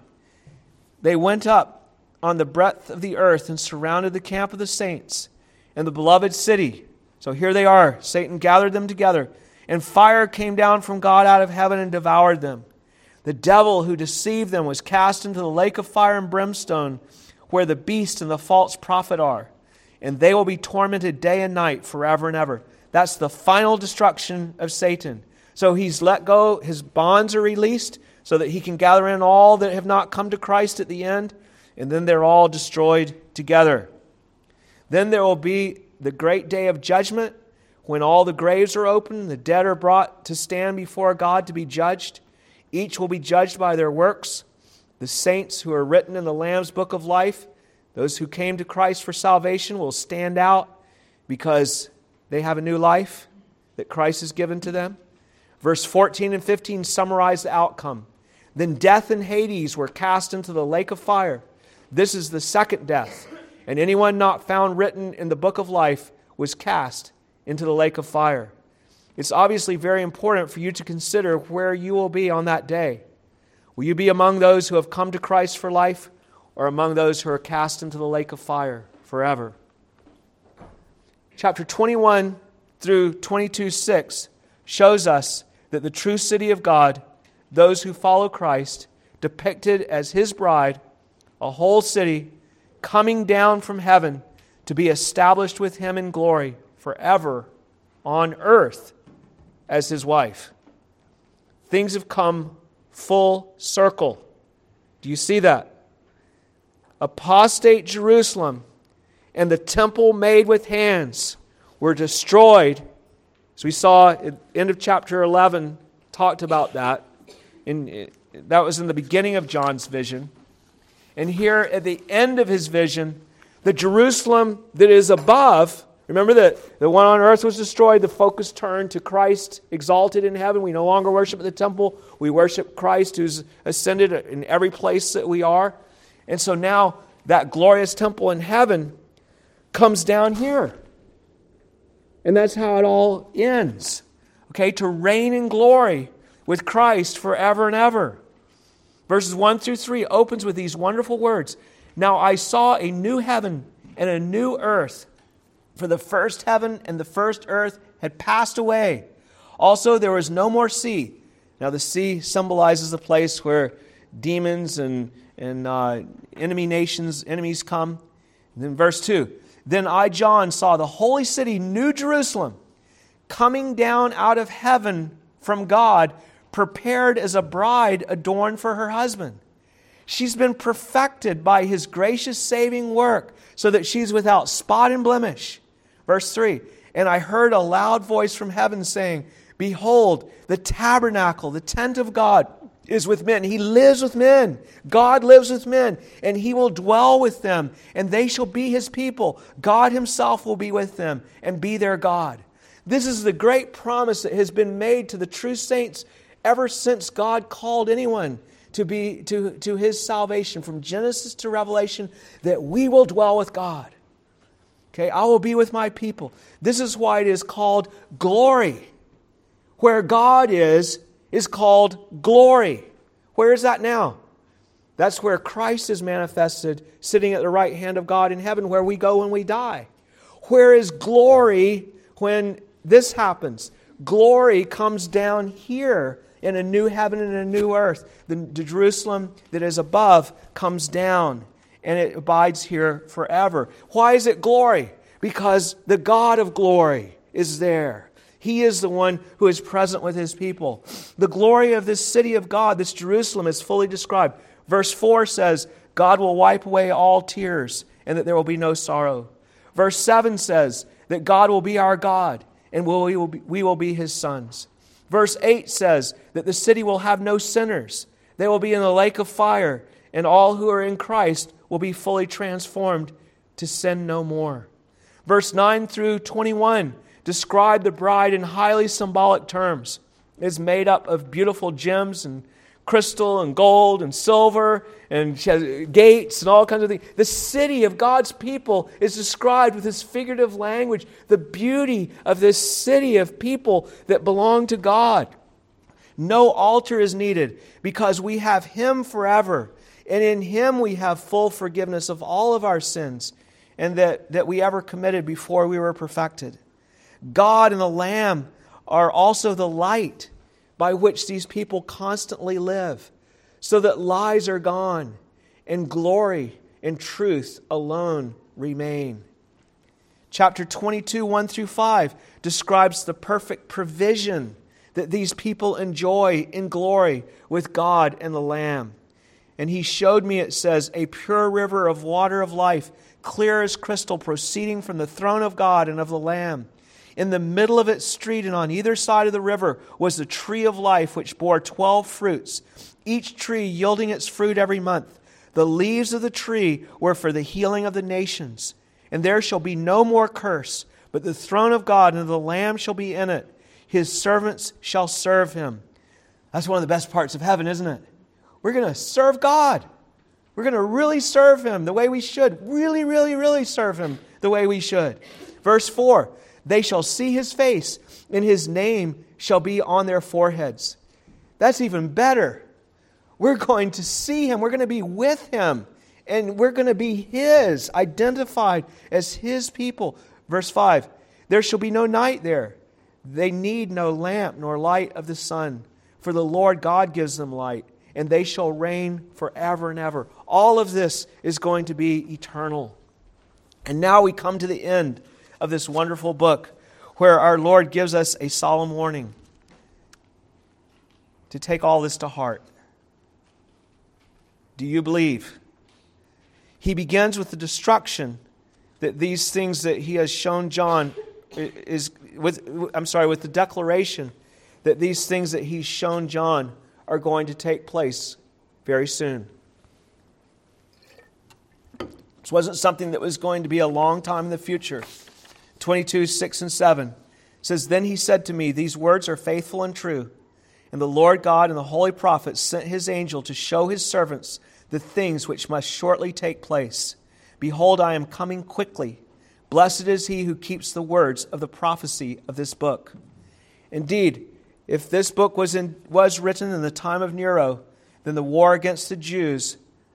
They went up on the breadth of the earth and surrounded the camp of the saints and the beloved city. So here they are. Satan gathered them together, and fire came down from God out of heaven and devoured them. The devil who deceived them was cast into the lake of fire and brimstone, where the beast and the false prophet are. And they will be tormented day and night forever and ever. That's the final destruction of Satan. So he's let go, his bonds are released, so that he can gather in all that have not come to Christ at the end, and then they're all destroyed together. Then there will be the great day of judgment, when all the graves are opened, the dead are brought to stand before God to be judged. Each will be judged by their works. The saints who are written in the Lamb's book of life, those who came to Christ for salvation, will stand out because they have a new life that Christ has given to them. Verse fourteen and fifteen summarize the outcome. Then death and Hades were cast into the lake of fire. This is the second death. And anyone not found written in the book of life was cast into the lake of fire. It's obviously very important for you to consider where you will be on that day. Will you be among those who have come to Christ for life, or among those who are cast into the lake of fire forever? Chapter twenty-one through twenty-two six shows us that the true city of God, those who follow Christ, depicted as his bride, a whole city coming down from heaven to be established with him in glory forever on earth as his wife. Things have come full circle. Do you see that? Apostate Jerusalem and the temple made with hands were destroyed. As we saw at the end of chapter eleven, talked about that. In, that was in the beginning of John's vision. And here at the end of his vision, the Jerusalem that is above, remember that the one on earth was destroyed, the focus turned to Christ exalted in heaven. We no longer worship at the temple. We worship Christ who's ascended in every place that we are. And so now that glorious temple in heaven comes down here. And that's how it all ends. Okay, to reign in glory with Christ forever and ever. Verses one through three opens with these wonderful words. Now I saw a new heaven and a new earth, for the first heaven and the first earth had passed away. Also there was no more sea. Now the sea symbolizes the place where demons and, and uh, enemy nations, enemies come. And then verse two. Then I, John, saw the holy city, New Jerusalem, coming down out of heaven from God, prepared as a bride adorned for her husband. She's been perfected by his gracious saving work, so that she's without spot and blemish. Verse three, and I heard a loud voice from heaven saying, behold, the tabernacle, the tent of God, is with men. He lives with men. God lives with men, and he will dwell with them, and they shall be his people. God himself will be with them and be their God. This is the great promise that has been made to the true saints ever since God called anyone to be to, to his salvation, from Genesis to Revelation, that we will dwell with God. Okay, I will be with my people. This is why it is called glory. Where God is, is called glory. Where is that now? That's where Christ is manifested, sitting at the right hand of God in heaven, where we go when we die. Where is glory when this happens? Glory comes down here in a new heaven and a new earth. The, the Jerusalem that is above comes down, and it abides here forever. Why is it glory? because the God of glory is there. He is the one who is present with His people. The glory of this city of God, this Jerusalem, is fully described. Verse four says, God will wipe away all tears and that there will be no sorrow. Verse seven says that God will be our God and we will be, we will be His sons. Verse eight says that the city will have no sinners. They will be in the lake of fire, and all who are in Christ will be fully transformed to sin no more. Verse nine through twenty-one describe the bride in highly symbolic terms. It is made up of beautiful gems and crystal and gold and silver and gates and all kinds of things. The city of God's people is described with this figurative language, the beauty of this city of people that belong to God. No altar is needed because we have Him forever, and in Him we have full forgiveness of all of our sins and that, that we ever committed before we were perfected. God and the Lamb are also the light by which these people constantly live, so that lies are gone and glory and truth alone remain. Chapter twenty-two, one through five describes the perfect provision that these people enjoy in glory with God and the Lamb. And He showed me, it says, a pure river of water of life, clear as crystal, proceeding from the throne of God and of the Lamb. In the middle of its street and on either side of the river was the tree of life, which bore twelve fruits, each tree yielding its fruit every month. The leaves of the tree were for the healing of the nations. And there shall be no more curse, but the throne of God and of the Lamb shall be in it. His servants shall serve Him. That's one of the best parts of heaven, isn't it? We're going to serve God. We're going to really serve Him the way we should. Really, really, really serve Him the way we should. Verse four, they shall see His face, and His name shall be on their foreheads. That's even better. We're going to see Him. We're going to be with Him. And we're going to be His, identified as His people. Verse five, there shall be no night there. They need no lamp nor light of the sun, for the Lord God gives them light, and they shall reign forever and ever. All of this is going to be eternal. And now we come to the end of this wonderful book, where our Lord gives us a solemn warning to take all this to heart. Do you believe? He begins with the destruction that these things that He has shown John is with. I'm sorry, with the declaration that these things that He's shown John are going to take place very soon. This wasn't something that was going to be a long time in the future. twenty-two, six and seven says, Then He said to me, These words are faithful and true. And the Lord God and the holy prophets sent His angel to show His servants the things which must shortly take place. Behold, I am coming quickly. Blessed is he who keeps the words of the prophecy of this book. Indeed, if this book was in, was written in the time of Nero, then the war against the Jews,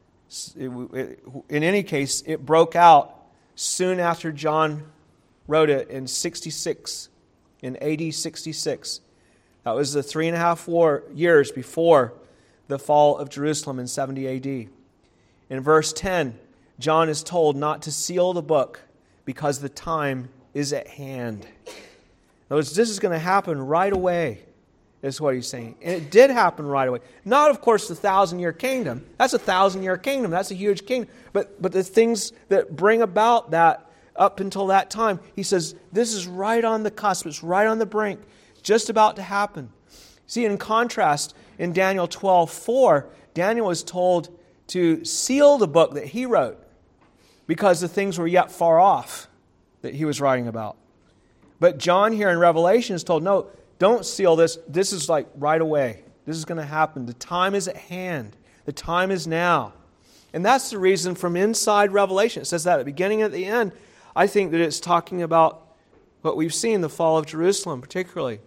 it, it, in any case, it broke out soon after John wrote it in sixty-six, in A D sixty-six. That was the three and a half war, years before the fall of Jerusalem in seventy A D. In verse ten, John is told not to seal the book because the time is at hand. In other words, this is going to happen right away, is what he's saying. And it did happen right away. Not, of course, the thousand-year kingdom. That's a thousand-year kingdom. That's a huge kingdom. But, but the things that bring about that up until that time, he says, this is right on the cusp. It's right on the brink. Just about to happen. See, in contrast, in Daniel twelve four, Daniel was told to seal the book that he wrote because the things were yet far off that he was writing about. But John here in Revelation is told, no, don't seal this. This is like right away. This is going to happen. The time is at hand. The time is now. And that's the reason from inside Revelation. It says that at the beginning and at the end. I think that it's talking about what we've seen, the fall of Jerusalem particularly.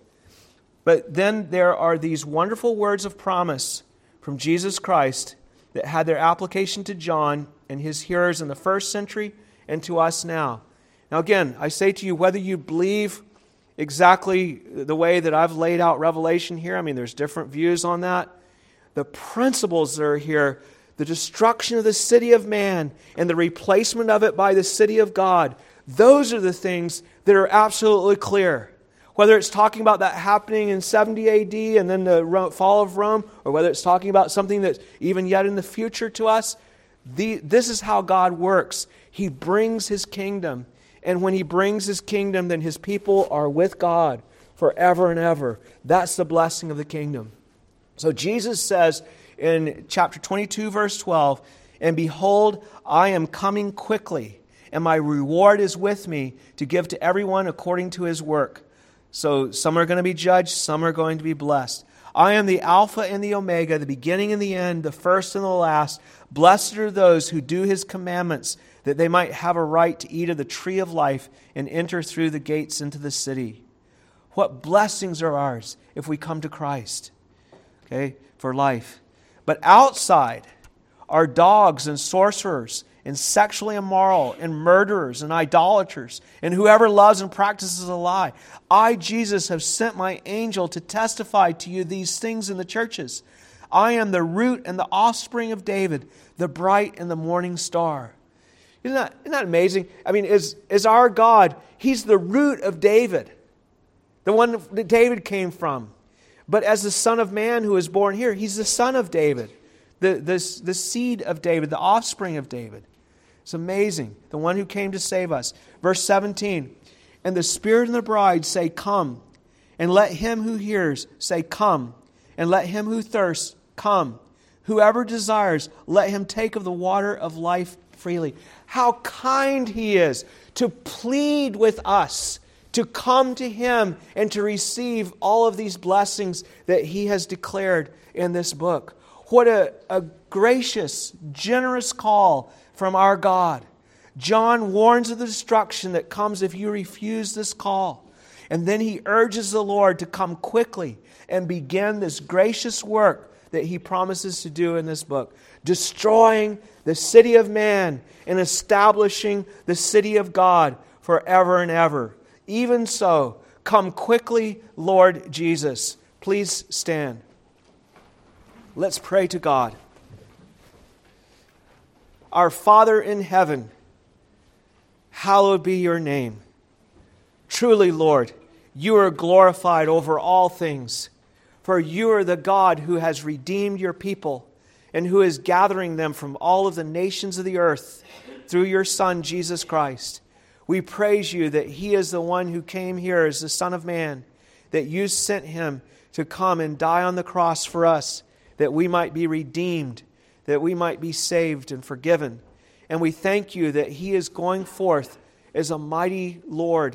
But then there are these wonderful words of promise from Jesus Christ that had their application to John and his hearers in the first century and to us now. Now again, I say to you, whether you believe exactly the way that I've laid out Revelation here, I mean, there's different views on that. The principles that are here, the destruction of the city of man and the replacement of it by the city of God, Those are the things that are absolutely clear. Whether it's talking about that happening in seventy A D and then the fall of Rome, or whether it's talking about something that's even yet in the future to us, the, this is how God works. He brings His kingdom. And when He brings His kingdom, then His people are with God forever and ever. That's the blessing of the kingdom. So Jesus says in chapter twenty-two, verse twelve, "And behold, I am coming quickly, and my reward is with me to give to everyone according to his work." So some are going to be judged, some are going to be blessed. "I am the Alpha and the Omega, the beginning and the end, the first and the last. Blessed are those who do His commandments, that they might have a right to eat of the tree of life and enter through the gates into the city." What blessings are ours if we come to Christ, okay, for life. But outside are dogs and sorcerers and sexually immoral and murderers and idolaters and whoever loves and practices a lie. I, Jesus, have sent my angel to testify to you these things in the churches. I am the root and the offspring of David, the bright and the morning star. Isn't that, isn't that amazing? I mean, is, is our God, He's the root of David, the one that David came from. But as the Son of Man who is born here, He's the Son of David, the, the, the seed of David, the offspring of David. It's amazing. The one who came to save us. Verse seventeen, "And the Spirit and the bride say, Come. And let him who hears say, Come. And let him who thirsts, come. Whoever desires, let him take of the water of life freely." How kind He is to plead with us to come to Him and to receive all of these blessings that He has declared in this book. What a, a gracious, generous call from our God. John warns of the destruction that comes if you refuse this call. And then he urges the Lord to come quickly and begin this gracious work that He promises to do in this book, destroying the city of man and establishing the city of God forever and ever. Even so, come quickly, Lord Jesus. Please stand. Let's pray to God. Our Father in heaven, hallowed be Your name. Truly, Lord, You are glorified over all things, for You are the God who has redeemed Your people and who is gathering them from all of the nations of the earth through Your Son, Jesus Christ. We praise You that He is the one who came here as the Son of Man, that You sent Him to come and die on the cross for us, that we might be redeemed, that we might be saved and forgiven. And we thank You that He is going forth as a mighty Lord,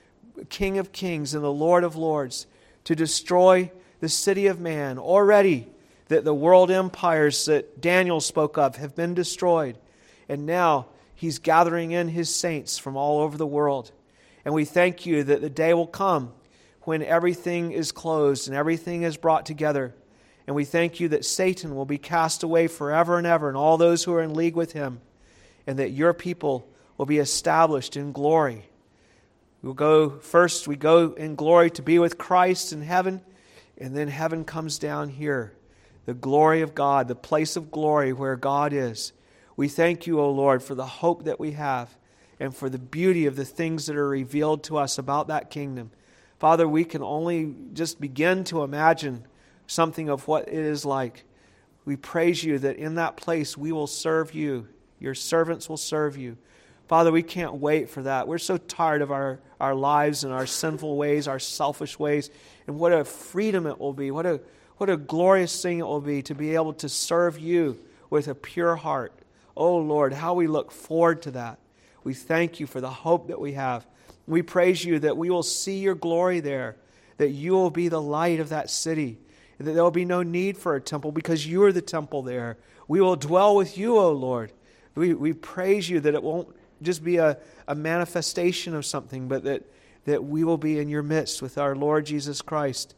King of kings and the Lord of lords, to destroy the city of man. Already that the world empires that Daniel spoke of have been destroyed. And now He's gathering in His saints from all over the world. And we thank You that the day will come when everything is closed and everything is brought together. And we thank You that Satan will be cast away forever and ever, and all those who are in league with him, and that Your people will be established in glory. We'll go first, we go in glory to be with Christ in heaven, and then heaven comes down here. The glory of God, the place of glory where God is. We thank You, O Lord, for the hope that we have and for the beauty of the things that are revealed to us about that kingdom. Father, we can only just begin to imagine something of what it is like. We praise You that in that place we will serve You. Your servants will serve You. Father, we can't wait for that. We're so tired of our, our lives and our sinful ways, our selfish ways, and what a freedom it will be. What a What a glorious thing it will be to be able to serve You with a pure heart. Oh Lord, how we look forward to that. We thank You for the hope that we have. We praise You that we will see Your glory there, that You will be the light of that city, that there will be no need for a temple because You are the temple there. We will dwell with You, O Lord. We, we praise You that it won't just be a, a manifestation of something, but that, that we will be in Your midst with our Lord Jesus Christ,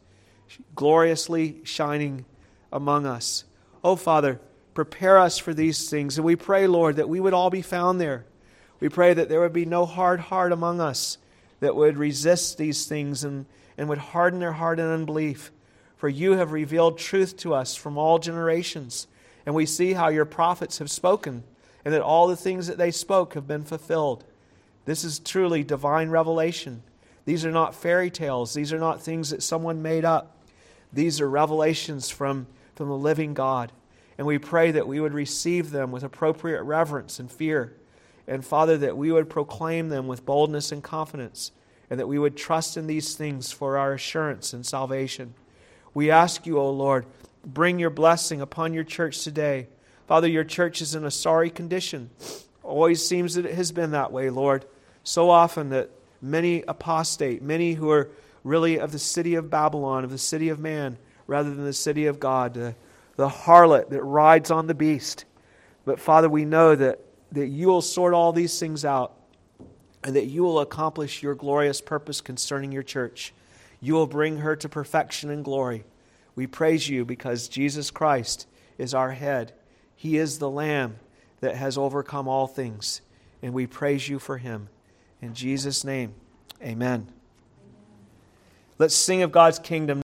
gloriously shining among us. Oh, Father, prepare us for these things. And we pray, Lord, that we would all be found there. We pray that there would be no hard heart among us that would resist these things and, and would harden their heart in unbelief. For You have revealed truth to us from all generations. And we see how Your prophets have spoken, and that all the things that they spoke have been fulfilled. This is truly divine revelation. These are not fairy tales. These are not things that someone made up. These are revelations from, from the living God. And we pray that we would receive them with appropriate reverence and fear. And Father, that we would proclaim them with boldness and confidence. And that we would trust in these things for our assurance and salvation. We ask you, O Lord, bring your blessing upon your church today. Father, your church is in a sorry condition. Always seems that it has been that way, Lord. So often that many apostate, many who are really of the city of Babylon, of the city of man, rather than the city of God, the, the harlot that rides on the beast. But Father, we know that, that you will sort all these things out, and that you will accomplish your glorious purpose concerning your church. You will bring her to perfection and glory. We praise you because Jesus Christ is our head. He is the Lamb that has overcome all things, and we praise you for him. In Jesus' name, amen. Let's sing of God's kingdom.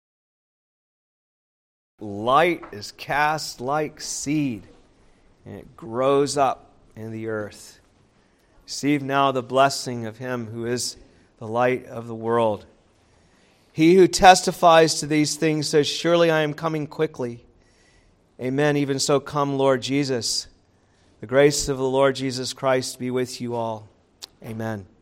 Light is cast like seed, and it grows up in the earth. Receive now the blessing of him who is the light of the world. He who testifies to these things says, surely I am coming quickly. Amen. Even so, come, Lord Jesus. The grace of the Lord Jesus Christ be with you all. Amen.